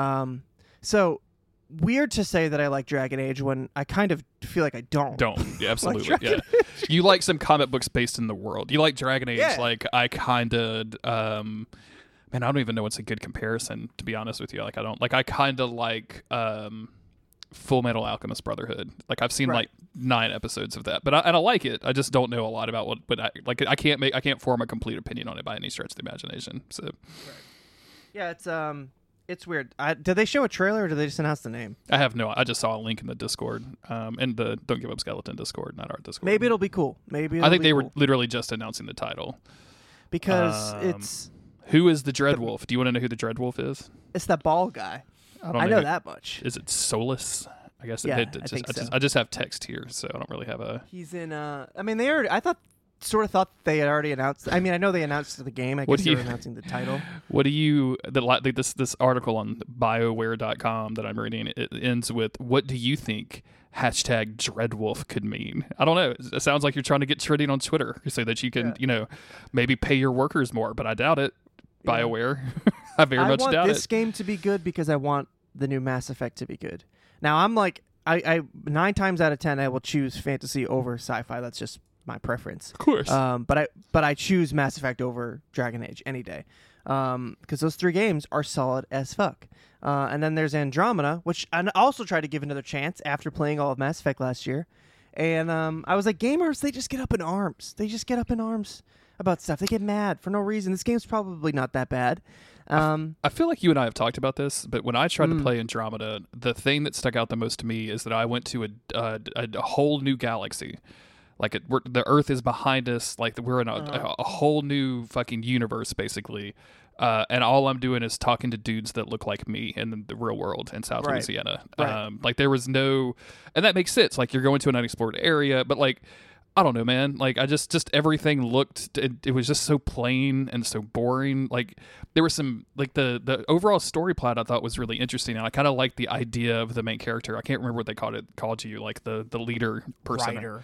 [SPEAKER 4] So weird to say that I like Dragon Age when I kind of feel like I don't.
[SPEAKER 3] Yeah, absolutely.
[SPEAKER 4] Dragon
[SPEAKER 3] You like some comic books based in the world. You like Dragon Age.
[SPEAKER 4] Yeah.
[SPEAKER 3] Like I kind of. Man, I don't even know what's a good comparison, to be honest with you. Like I kind of like Full Metal Alchemist Brotherhood. Like I've seen
[SPEAKER 4] Right.
[SPEAKER 3] 9 episodes of that, but I like it. I just don't know a lot about what. But I can't form a complete opinion on it by any stretch of the imagination. So
[SPEAKER 4] Yeah, it's weird. Did they show a trailer or did they just announce the name?
[SPEAKER 3] I just saw a link in the Discord, in the Don't Give Up Skeleton Discord, not our Discord.
[SPEAKER 4] Maybe it'll be cool.
[SPEAKER 3] I think they were literally just announcing the title.
[SPEAKER 4] because it's
[SPEAKER 3] Who is the Dreadwolf? Do you want to know who the Dreadwolf is?
[SPEAKER 4] that ball guy.
[SPEAKER 3] I don't
[SPEAKER 4] I know
[SPEAKER 3] who-
[SPEAKER 4] that much.
[SPEAKER 3] Is it Solus? I guess
[SPEAKER 4] Yeah,
[SPEAKER 3] it,
[SPEAKER 4] I think so.
[SPEAKER 3] I just have text here, so I don't really have a.
[SPEAKER 4] He's in. I mean, they already. I thought they had already announced. I mean, I know they announced the game. I
[SPEAKER 3] What
[SPEAKER 4] guess
[SPEAKER 3] do
[SPEAKER 4] they were
[SPEAKER 3] you-
[SPEAKER 4] announcing the title.
[SPEAKER 3] What do you this article on BioWare.com that I'm reading? It ends with, "What do you think #Dreadwolf could mean?" I don't know. It sounds like you're trying to get trending on Twitter so that you can maybe pay your workers more, but I doubt it.
[SPEAKER 4] Yeah.
[SPEAKER 3] BioWare, I very much
[SPEAKER 4] want
[SPEAKER 3] doubt
[SPEAKER 4] this
[SPEAKER 3] it.
[SPEAKER 4] game to be good because I want the new Mass Effect to be good. Now I'm like, I 9 times out of 10 I will choose fantasy over sci-fi. That's just my preference.
[SPEAKER 3] Of course.
[SPEAKER 4] But I choose Mass Effect over Dragon Age any day, because those 3 games are solid as fuck. And then there's Andromeda, which I also tried to give another chance after playing all of Mass Effect last year. And I was like, gamers, they just get up in arms. They just get up in arms about stuff. They get mad for no reason. This game's probably not that bad.
[SPEAKER 3] I feel like you and I have talked about this, but when I tried to play Andromeda, the thing that stuck out the most to me is that I went to a whole new galaxy. Like the Earth is behind us. Like we're in a whole new fucking universe, basically. And all I'm doing is talking to dudes that look like me in the real world in South
[SPEAKER 4] Right.
[SPEAKER 3] Louisiana.
[SPEAKER 4] Right.
[SPEAKER 3] Like there was no, and that makes sense. Like you're going to an unexplored area, but like, I don't know, man. Like I just everything looked. It was just so plain and so boring. Like there was some like the overall story plot I thought was really interesting, and I kind of liked the idea of the main character. I can't remember what they called you, like the leader person.
[SPEAKER 4] Writer.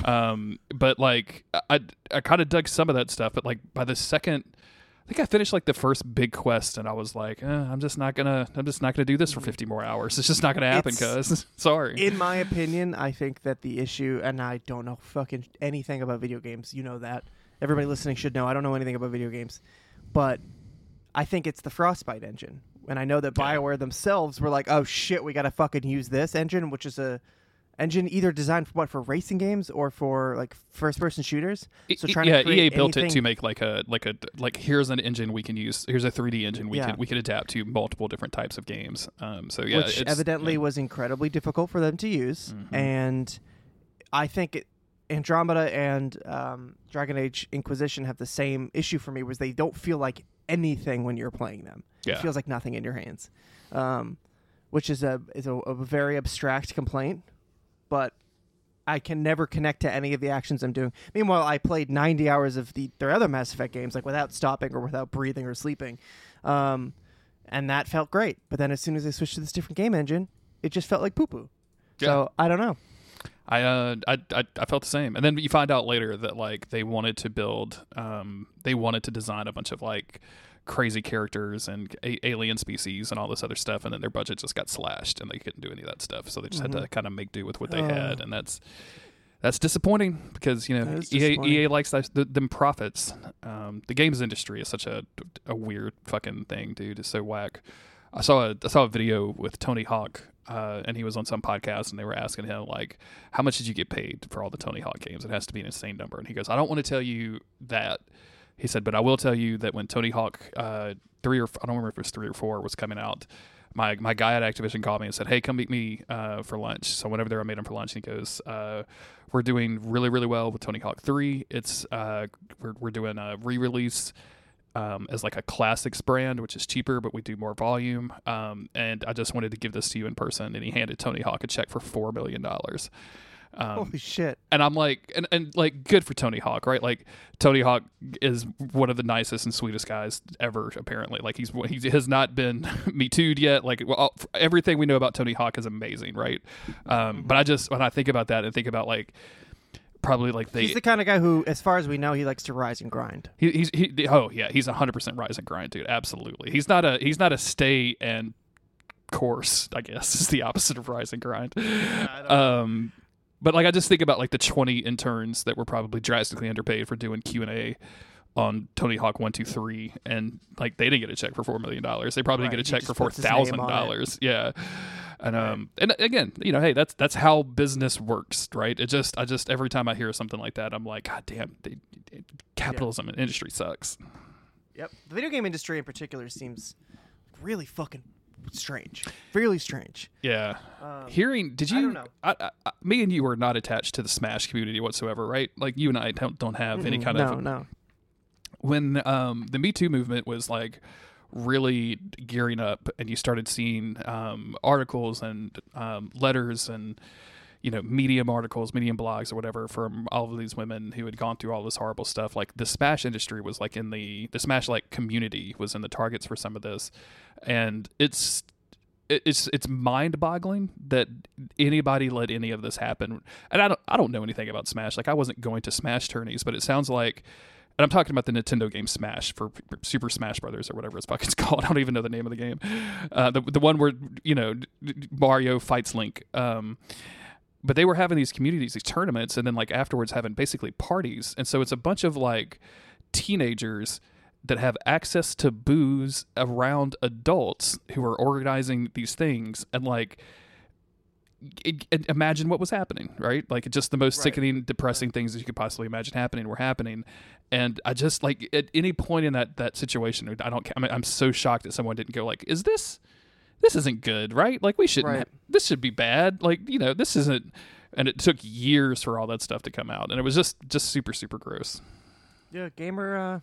[SPEAKER 3] But like I kind of dug some of that stuff, but like by the second. I think I finished like the first big quest, and I was like, I'm just not gonna do this for 50 more hours. It's just not gonna happen, cuz. Sorry.
[SPEAKER 4] In my opinion, I think that the issue, and I don't know fucking anything about video games. You know that. Everybody listening should know. I don't know anything about video games. But I think it's the Frostbite engine. And I know that BioWare themselves were like, oh shit, we gotta fucking use this engine, which is a engine either designed for racing games or for like first-person shooters. So trying to create
[SPEAKER 3] EA built
[SPEAKER 4] anything,
[SPEAKER 3] it to make like here's an engine we can use. Here's a 3D engine we can adapt to multiple different types of games. So yeah,
[SPEAKER 4] which evidently was incredibly difficult for them to use, and I think Andromeda and Dragon Age Inquisition have the same issue for me, was they don't feel like anything when you're playing them.
[SPEAKER 3] Yeah.
[SPEAKER 4] It feels like nothing in your hands, which is a very abstract complaint, but I can never connect to any of the actions I'm doing. Meanwhile, I played 90 hours of their other Mass Effect games, like without stopping or without breathing or sleeping, and that felt great. But then as soon as I switched to this different game engine, it just felt like poo-poo.
[SPEAKER 3] Yeah.
[SPEAKER 4] So I don't know.
[SPEAKER 3] I felt the same, and then you find out later that like they wanted to design a bunch of like crazy characters and alien species and all this other stuff, and then their budget just got slashed and they couldn't do any of that stuff, so they just had to kind of make do with what they had, and that's That's disappointing because
[SPEAKER 4] That is
[SPEAKER 3] EA
[SPEAKER 4] disappointing.
[SPEAKER 3] likes them profits. The games industry is such a weird fucking thing, dude. It's so whack. I saw a video with Tony Hawk, and he was on some podcast, and they were asking him like, "How much did you get paid for all the Tony Hawk games?" It has to be an insane number, and he goes, "I don't want to tell you that." He said, "But I will tell you that when Tony Hawk 3 or I don't remember if it was 3 or 4 was coming out." My guy at Activision called me and said, "Hey, come meet me for lunch." So whenever there, I made him for lunch. And he goes, "We're doing really, really well with Tony Hawk 3. It's we're doing a re-release as like a classics brand, which is cheaper, but we do more volume. And I just wanted to give this to you in person." And he handed Tony Hawk a check for $4 million.
[SPEAKER 4] Holy shit.
[SPEAKER 3] And I'm like, and like, good for Tony Hawk, right? Like, Tony Hawk is one of the nicest and sweetest guys ever, apparently. Like, he has not been Me Too'd yet. Like, well, everything we know about Tony Hawk is amazing, right? But I just, when I think about that and think about, like, probably, like,
[SPEAKER 4] He's the kind of guy who, as far as we know, he likes to rise and grind.
[SPEAKER 3] He's 100% rise and grind, dude. Absolutely. He's not a stay and course, I guess, is the opposite of rise and grind. But like I just think about like the 20 interns that were probably drastically underpaid for doing Q&A on Tony Hawk 1, 2, 3, and like they didn't get a check for $4 million. They probably didn't get a check for $4,000. Yeah, and again, hey, that's how business works, right? I just every time I hear something like that, I'm like, God damn, capitalism and industry sucks.
[SPEAKER 4] Yep. The video game industry in particular seems really fucking strange. Really strange.
[SPEAKER 3] Yeah.
[SPEAKER 4] I don't know.
[SPEAKER 3] Me and you are not attached to the Smash community whatsoever, right? Like you and I don't have any kind of.
[SPEAKER 4] No.
[SPEAKER 3] When the Me Too movement was like really gearing up, and you started seeing articles and letters and Medium articles, Medium blogs or whatever from all of these women who had gone through all this horrible stuff. Like the Smash industry was like in the Smash like community was in the targets for some of this, and it's mind-boggling that anybody let any of this happen. And I don't know anything about Smash. Like I wasn't going to Smash tourneys, but it sounds like. And I'm talking about the Nintendo game Smash for Super Smash Brothers or whatever it's fucking called. I don't even know the name of the game. The one where Mario fights Link. But they were having these communities, these tournaments, and then like afterwards having basically parties. And so it's a bunch of like teenagers that have access to booze around adults who are organizing these things. And like, imagine what was happening, right? Like just the most sickening, depressing things that you could possibly imagine happening were happening. And I just like at any point in that situation, I'm so shocked that someone didn't go like, this isn't good, right? Like we shouldn't, this should be bad. Like, this isn't, and it took years for all that stuff to come out. And it was just super, super gross.
[SPEAKER 4] Yeah. Gamers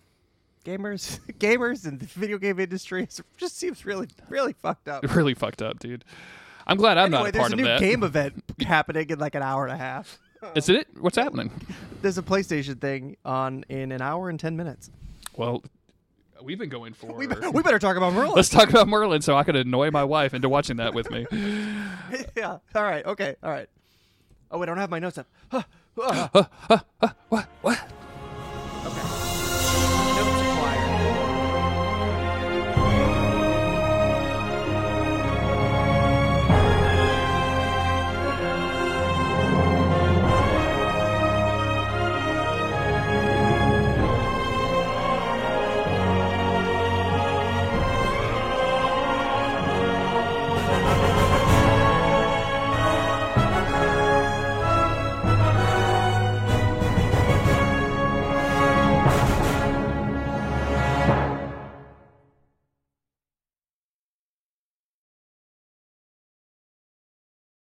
[SPEAKER 4] and the video game industry just seems really, really fucked up.
[SPEAKER 3] Really fucked up, dude. I'm glad I'm not a part of that.
[SPEAKER 4] There's a new game event happening in like an hour and a half.
[SPEAKER 3] Is it? What's happening?
[SPEAKER 4] There's a PlayStation thing on in an hour and 10 minutes.
[SPEAKER 3] Well, we've been going for...
[SPEAKER 4] We better talk about Merlin.
[SPEAKER 3] Let's talk about Merlin so I can annoy my wife into watching that with me.
[SPEAKER 4] Yeah. All right. Okay. All right. Oh, wait, I don't have my notes up.
[SPEAKER 3] What?